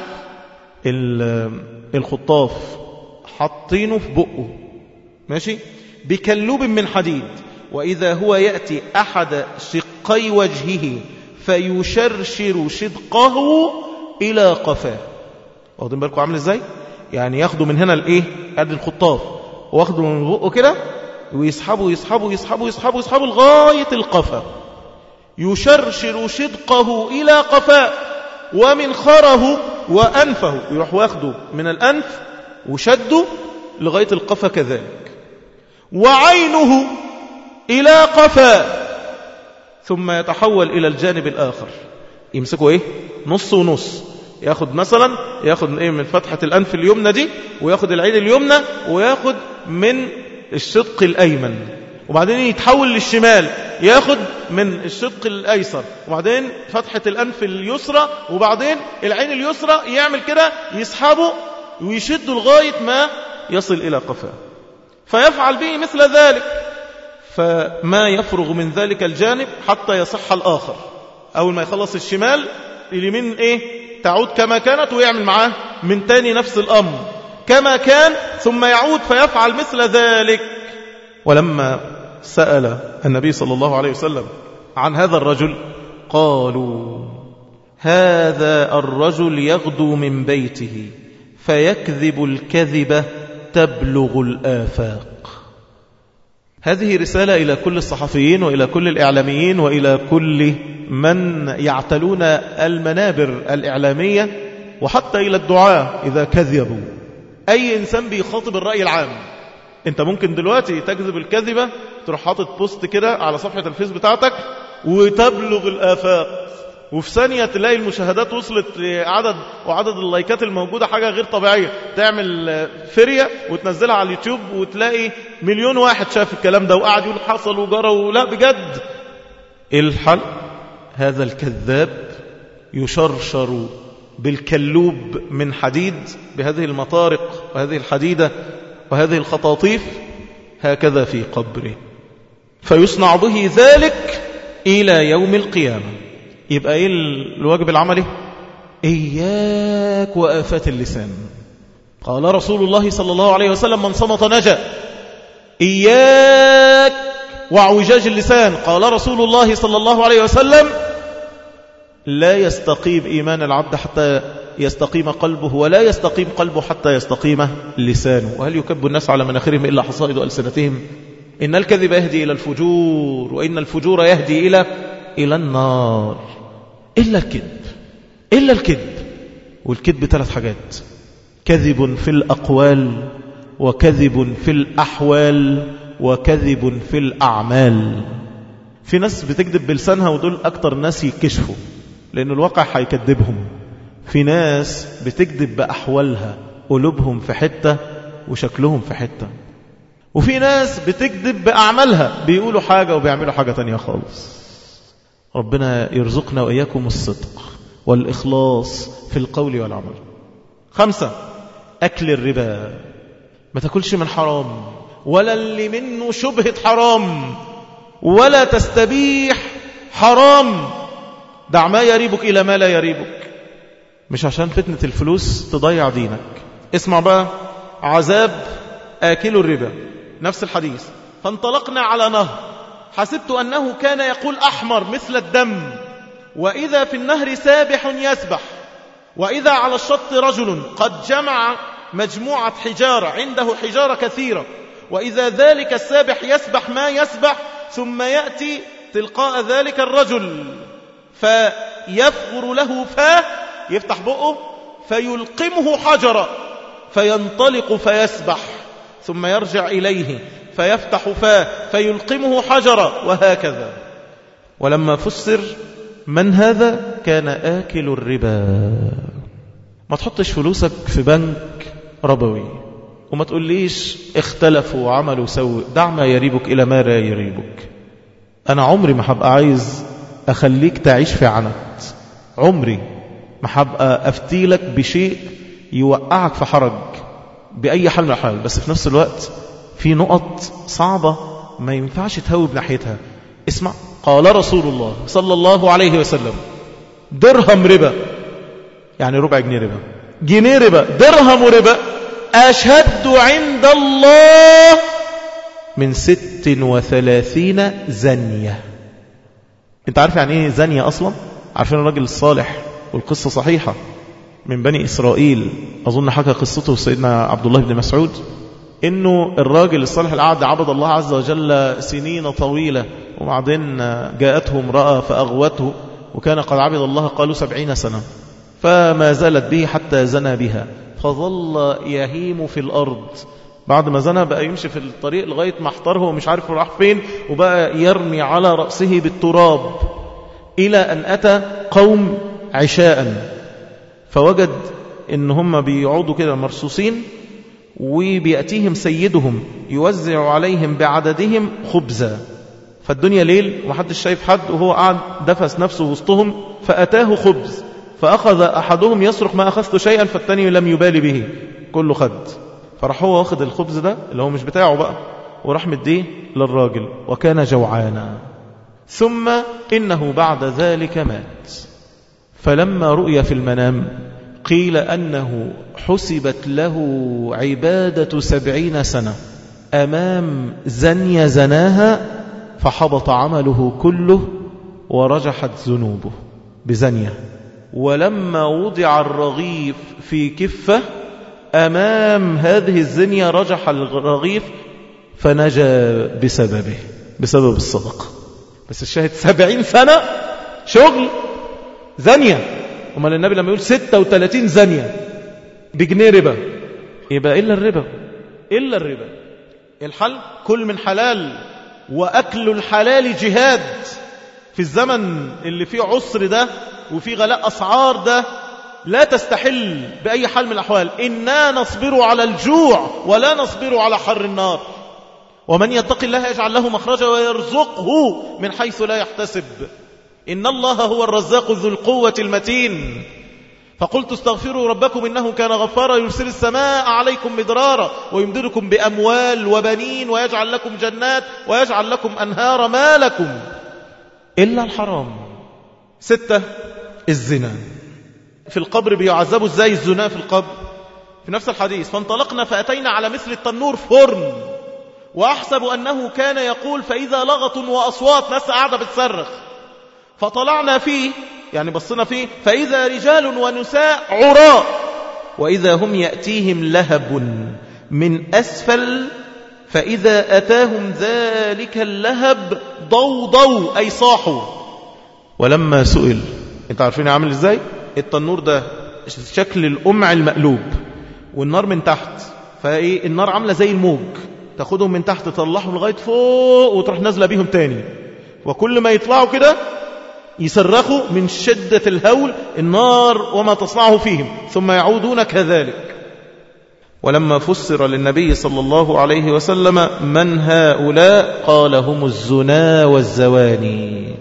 الخطاف حاطينه في بقه ماشي بكلوب من حديد، وإذا هو يأتي أحد شقي وجهه فيشرشر شدقه إلى قفاه. واخدين بالكم عامل ازاي؟ يعني ياخدوا من هنا الايه قد الخطاف، واخدوا من بقه كده ويسحبوا يسحبوا يسحبوا يسحبوا يسحبوا لغاية القفا، يشرشر شدقه إلى قفاه، ومنخره وأنفه يروح واخده من الأنف وشده لغاية القفا كذلك، وعينه إلى قفاه، ثم يتحول إلى الجانب الآخر، يمسكوا إيه نص ونص، ياخد مثلا ياخد إيه من فتحة الأنف اليمنى دي، وياخد العين اليمنى، وياخد من الشدق الأيمن، وبعدين يتحول للشمال ياخد من الشدق الأيسر، وبعدين فتحة الأنف اليسرى، وبعدين العين اليسرى، يعمل كده يسحبه ويشده لغاية ما يصل إلى قفاه، فيفعل به مثل ذلك، فما يفرغ من ذلك الجانب حتى يصح الآخر. أول ما يخلص الشمال اليمين إيه تعود كما كانت، ويعمل معاه من تاني نفس الأمر كما كان، ثم يعود فيفعل مثل ذلك. ولما سأل النبي صلى الله عليه وسلم عن هذا الرجل قالوا: هذا الرجل يغدو من بيته فيكذب الكذبة تبلغ الآفاق. هذه رسالة إلى كل الصحفيين وإلى كل الإعلاميين وإلى كل من يعتلون المنابر الإعلامية، وحتى إلى الدعاة إذا كذبوا. أي إنسان بيخاطب الرأي العام، أنت ممكن دلوقتي تكذب الكذبة، تروح حاطط بوست كده على صفحة الفيس بتاعتك وتبلغ الآفاق، وفي ثانية تلاقي المشاهدات وصلت لعدد وعدد اللايكات الموجودة حاجة غير طبيعية، تعمل فرية وتنزلها على اليوتيوب وتلاقي مليون واحد شاف الكلام ده وقاعد يقول حصل وجرى ولا بجد. الحل هذا الكذاب يشرشر بالكلوب من حديد بهذه المطارق وهذه الحديدة وهذه الخطاطيف، هكذا في قبره، فيصنع به ذلك إلى يوم القيامة. يبقى إيه الواجب العملي؟ إياك وآفات اللسان. قال رسول الله صلى الله عليه وسلم: من صمت نجا. إياك وعوجاج اللسان. قال رسول الله صلى الله عليه وسلم: لا يستقيم إيمان العبد حتى يستقيم قلبه، ولا يستقيم قلبه حتى يستقيم لسانه. وهل يكب الناس على مناخرهم إلا حصائد ألسنتهم؟ إن الكذب يهدي إلى الفجور، وإن الفجور يهدي إلى إلى النار. إلا الكذب، إلا الكذب. والكذب ثلاث حاجات: كذب في الأقوال، وكذب في الأحوال، وكذب في الأعمال. في ناس بتكذب بلسانها ودول أكتر ناس يكشفوا لأن الواقع هيكذبهم. في ناس بتكذب بأحوالها، قلوبهم في حتة وشكلهم في حتة. وفي ناس بتكذب بأعمالها، بيقولوا حاجة وبيعملوا حاجة تانية خالص. ربنا يرزقنا وإياكم الصدق والإخلاص في القول والعمل. خمسة: أكل الربا. ما تاكلش من حرام، ولا اللي منه شبهة حرام، ولا تستبيح حرام. دع ما يريبك إلى ما لا يريبك، مش عشان فتنة الفلوس تضيع دينك. اسمع بقى عذاب آكل الربا. نفس الحديث: فانطلقنا على نهر حسبت أنه كان يقول أحمر مثل الدم، وإذا في النهر سابح يسبح، وإذا على الشط رجل قد جمع مجموعة حجارة، عنده حجارة كثيرة، وإذا ذلك السابح يسبح ما يسبح، ثم يأتي تلقاء ذلك الرجل فيفغر له فاه، يفتح بقه فيلقمه حجرة، فينطلق فيسبح ثم يرجع إليه فيفتح فاه فيلقمه حجرا وهكذا. ولما فسر من هذا كان آكل الربا. ما تحطش فلوسك في بنك ربوي وما تقوليش اختلفوا وعملوا سوء. دع ما يريبك إلى ما لا يريبك. أنا عمري ما هبقى عايز أخليك تعيش في عنت، عمري ما هبقى أفتيلك بشيء يوقعك في حرج بأي حال من الحال، بس في نفس الوقت في نقط صعبة ما ينفعش تهوب ناحيتها. اسمع، قال رسول الله صلى الله عليه وسلم: درهم ربا، يعني ربع جنيه ربا، جنيه ربا، درهم ربا، أشد عند الله من ست وثلاثين زنية. انت عارف يعني ايه زنية اصلا؟ عارفين الرجل الصالح، والقصة صحيحة، من بني إسرائيل، أظن حكى قصته سيدنا عبد الله بن مسعود، إنه الراجل الصالح العبد عبد الله عز وجل سنين طويلة، وبعدين جاءته امرأة فأغوته، وكان قد عبد الله قالوا سبعين سنة، فما زالت به حتى زنى بها، فظل يهيم في الأرض. بعد ما زنى بقى يمشي في الطريق لغاية ما احتره ومش عارف راح فين، وبقى يرمي على رأسه بالتراب، إلى أن أتى قوم عشاء فوجد إن هم بيقعدوا كده مرصوصين، وبيأتيهم سيدهم يوزع عليهم بعددهم خبزا، فالدنيا ليل ومحدش شايف حد، وهو قاعد دفس نفسه وسطهم، فأتاه خبز، فأخذ أحدهم يصرخ: ما أخذت شيئا، فالتاني لم يبالي به، كله خد. فراح هو واخد الخبز ده اللي هو مش بتاعه بقى، وراح مديه للراجل، وكان جوعانا. ثم إنه بعد ذلك مات. فلما رؤي في المنام قيل أنه حسبت له عبادة سبعين سنة أمام زنية زناها، فحبط عمله كله ورجحت ذنوبه بزنية. ولما وضع الرغيف في كفة أمام هذه الزنية رجح الرغيف فنجا بسببه، بسبب الصدقة. بس الشاهد سبعين سنة شغل زنية. وما النبي لما يقول ستة وثلاثين زنية بجنيه ربا، يبقى إلا الربا، إلا الربا. الحل كل من حلال، وأكل الحلال جهاد في الزمن اللي فيه عسر ده وفيه غلاء أسعار ده. لا تستحل بأي حال من الأحوال. إنا نصبر على الجوع ولا نصبر على حر النار. ومن يتق الله يجعل له مخرجا ويرزقه من حيث لا يحتسب. إن الله هو الرزاق ذو القوة المتين. فقلت استغفروا ربكم إنه كان غفارا يرسل السماء عليكم مدرارا ويمددكم بأموال وبنين ويجعل لكم جنات ويجعل لكم أنهارا ما لكم إلا الحرام. ستة، الزنا. في القبر بيعذبوا ازاي الزنا في القبر؟ في نفس الحديث: فانطلقنا فأتينا على مثل التنور فرن، وأحسب أنه كان يقول فإذا لغط وأصوات، ناس قاعدة بتصرخ، فطلعنا فيه، يعني بصنا فيه، فإذا رجال ونساء عراء، وإذا هم يأتيهم لهب من أسفل، فإذا أتاهم ذلك اللهب ضوضوا، أي صاحوا. ولما سئل، انت عارفين عامل ازاي؟ التنور ده شكل القمع المقلوب، والنار من تحت، فايه النار عامله زي الموج، تاخدهم من تحت تطلعهم لغايه فوق وتروح نازله بيهم تاني، وكل ما يطلعوا كده يصرخوا من شده الهول النار وما تصنعه فيهم، ثم يعودون كذلك. ولما فسر للنبي صلى الله عليه وسلم من هؤلاء، قال: هم الزنا والزواني.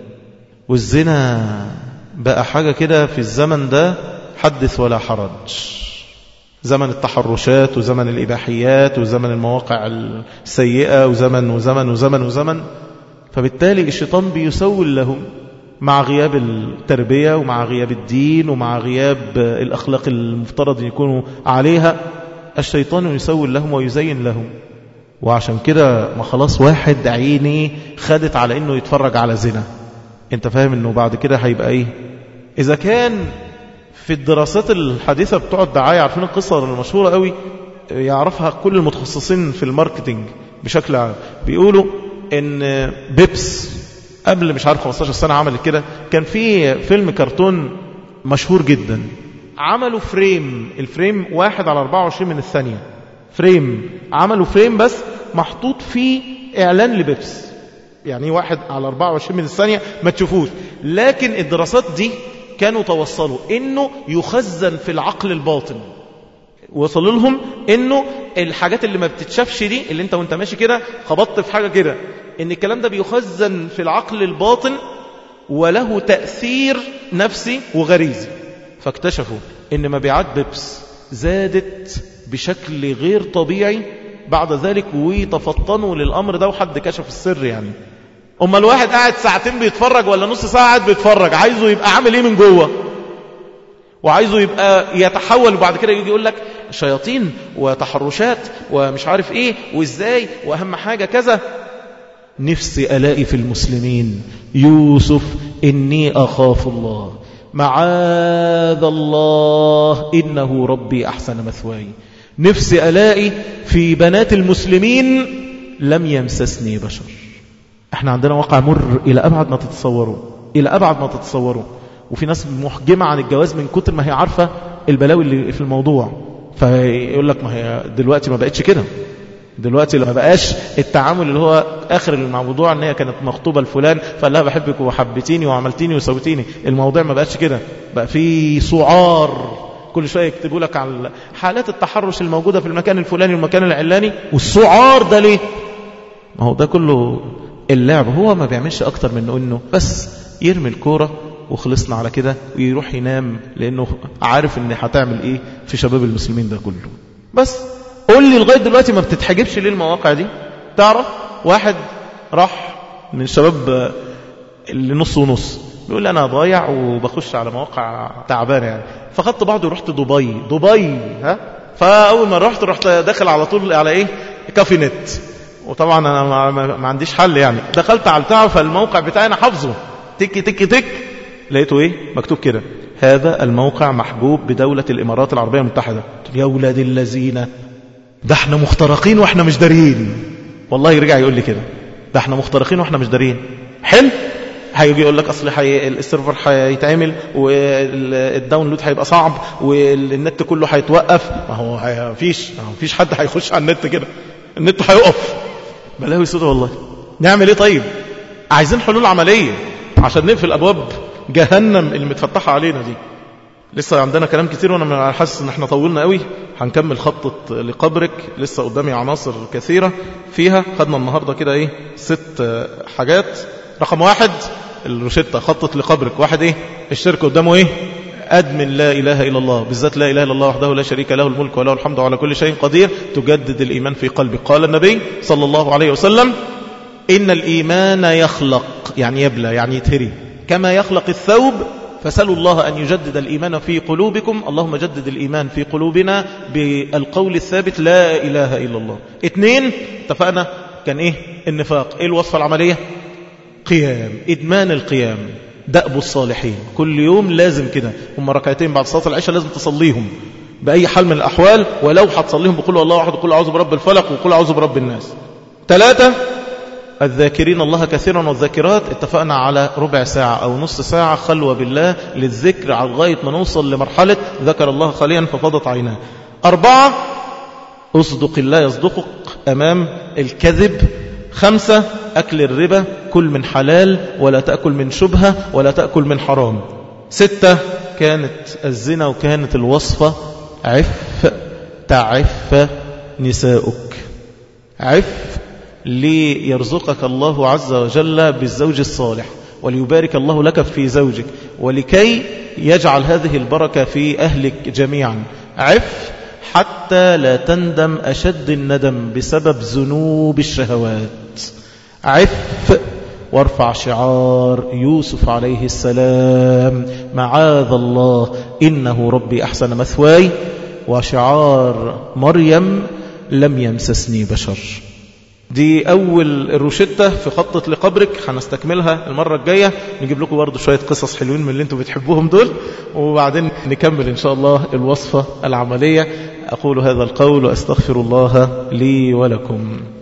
والزنا بقى حاجة كده في الزمن ده حدث ولا حرج. زمن التحرشات وزمن الإباحيات وزمن المواقع السيئة وزمن وزمن وزمن وزمن. فبالتالي الشيطان بيسول لهم مع غياب التربية ومع غياب الدين ومع غياب الأخلاق المفترض يكونوا عليها. الشيطان يسول لهم ويزين لهم. وعشان كده ما خلاص واحد عيني خدت على انه يتفرج على زنا، انت فاهم انه بعد كده هيبقى ايه؟ اذا كان في الدراسات الحديثة بتوع الدعاية، عارفين القصة المشهورة قوي يعرفها كل المتخصصين في الماركتينج بشكل عام، بيقولوا ان بيبس قبل مش عارف خمستاشر سنة عملت كده. كان في فيلم كرتون مشهور جدا عملوا فريم، الفريم واحد على أربعة وعشرين من الثانية، فريم عملوا فريم بس محطوط فيه إعلان لبيبس، يعني واحد على أربعة وعشرين من الثانية ما تشوفوش. لكن الدراسات دي كانوا توصلوا إنه يخزن في العقل الباطن، وصلوا لهم إنه الحاجات اللي ما بتتشافش دي، اللي انت وانت ماشي كده خبطت في حاجة كده، إن الكلام ده بيخزن في العقل الباطن وله تأثير نفسي وغريزي. فاكتشفوا إن مبيعات بيبس زادت بشكل غير طبيعي بعد ذلك، وتفطنوا للأمر ده وحد كشف السر. يعني أما الواحد قاعد ساعتين بيتفرج ولا نص ساعة قاعد بيتفرج، عايزه يبقى عامل ايه من جوه، وعايزه يبقى يتحول، وبعد كده يجي يقول لك شياطين وتحرشات ومش عارف ايه وازاي، واهم حاجة كذا. نفسي ألاقي في المسلمين يوسف إني أخاف الله، معاذ الله إنه ربي أحسن مثواي. نفسي ألاقي في بنات المسلمين لم يمسسني بشر. احنا عندنا واقع مر إلى أبعد ما تتصوروا، إلى أبعد ما تتصوروا. وفي ناس محجمة عن الجواز من كتر ما هي عارفة البلاوي اللي في الموضوع، فيقول لك ما هي دلوقتي ما بقتش كده، دلوقتي ما بقاش التعامل اللي هو آخر الموضوع ان هي كانت مخطوبة لفلان فقال لها بحبك وحبتيني وعملتيني وسويتيني. الموضوع ما بقاش كده، بقى في سعار كل شوية يكتبوا لك على حالات التحرش الموجودة في المكان الفلاني والمكان العلاني. والسعار ده ليه؟ ما هو ده كله اللعب. هو ما بيعملش أكتر من انه بس يرمي الكورة وخلصنا على كده ويروح ينام، لأنه عارف ان هتعمل ايه في شباب المسلمين ده كله. بس قول لي لغاية دلوقتي ما بتتحجبش ليه المواقع دي؟ تعرف واحد راح من الشباب اللي نص ونص بيقول لي أنا ضايع وبخش على مواقع تعبانة يعني، فخدت بعضي ورحت دبي. دبي ها فأول ما رحت رحت داخل على طول على إيه؟ كافي نت. وطبعا أنا ما, ما, ما عنديش حل يعني، دخلت على البتاع فالموقع بتاعي أنا حافظه تك تك تك، لقيته إيه؟ مكتوب كده هذا الموقع محجوب بدولة الإمارات العربية المتحدة. يا ولاد الذين، ده احنا مخترقين واحنا مش دارين. والله يرجع يقول لي كده، ده احنا مخترقين واحنا مش دارين. حلو، هيجي يقول لك اصل حي... السيرفر هيتعمل والداونلود هيبقى صعب والنت كله هيتوقف. ما هو هي... فيش ما فيش حد هيخش على النت كده، النت هيقف. بلاوي سودا والله. نعمل ايه طيب؟ عايزين حلول عملية عشان نقفل ابواب جهنم اللي متفتحة علينا دي. لسه عندنا كلام كتير وانا حاسس ان احنا طولنا قوي. هنكمل خطة لقبرك، لسه قدامي عناصر كثيرة فيها. خدنا النهاردة كده ايه ست حاجات. رقم واحد الروشتة، خطة لقبرك. واحد ايه؟ الشرك قدامه ايه؟ أدمن لا إله إلا الله، بالذات لا إله إلا الله وحده لا شريك له الملك وله الحمد وعلى كل شيء قدير، تجدد الإيمان في قلبك. قال النبي صلى الله عليه وسلم إن الإيمان يخلق، يعني يبلى، يعني يتهري، كما يخلق الثوب، فسألوا الله أن يجدد الإيمان في قلوبكم. اللهم جدد الإيمان في قلوبنا بالقول الثابت لا إله إلا الله. اثنين اتفقنا كان إيه؟ النفاق. إيه الوصفة العملية؟ قيام، إدمان القيام، دأب الصالحين. كل يوم لازم كده، هم ركعتين بعد صلاة العشاء لازم تصليهم بأي حال من الأحوال، ولو هتصليهم بقول الله واحد وقول أعوذ برب الفلق وقول أعوذ برب الناس. ثلاثة الذاكرين الله كثيرا والذاكرات. اتفقنا على ربع ساعة أو نص ساعة خلوة بالله للذكر على لغاية ما نوصل لمرحلة ذكر الله خاليا ففضت عيناه. أربعة أصدق الله يصدقك أمام الكذب. خمسة أكل الربا، كل من حلال ولا تأكل من شبهة ولا تأكل من حرام. ستة كانت الزنا وكانت الوصفة عف تعف نساؤك. عف ليرزقك الله عز وجل بالزوج الصالح، وليبارك الله لك في زوجك، ولكي يجعل هذه البركة في أهلك جميعا. عف حتى لا تندم أشد الندم بسبب ذنوب الشهوات. عف وارفع شعار يوسف عليه السلام معاذ الله إنه ربي أحسن مثواي، وشعار مريم لم يمسسني بشر. دي أول الروشتة في خطة لقبرك. هنستكملها المرة الجاية، نجيب لكم برضو شوية قصص حلوين من اللي انتم بتحبوهم دول، وبعدين نكمل إن شاء الله الوصفة العملية. أقول هذا القول وأستغفر الله لي ولكم.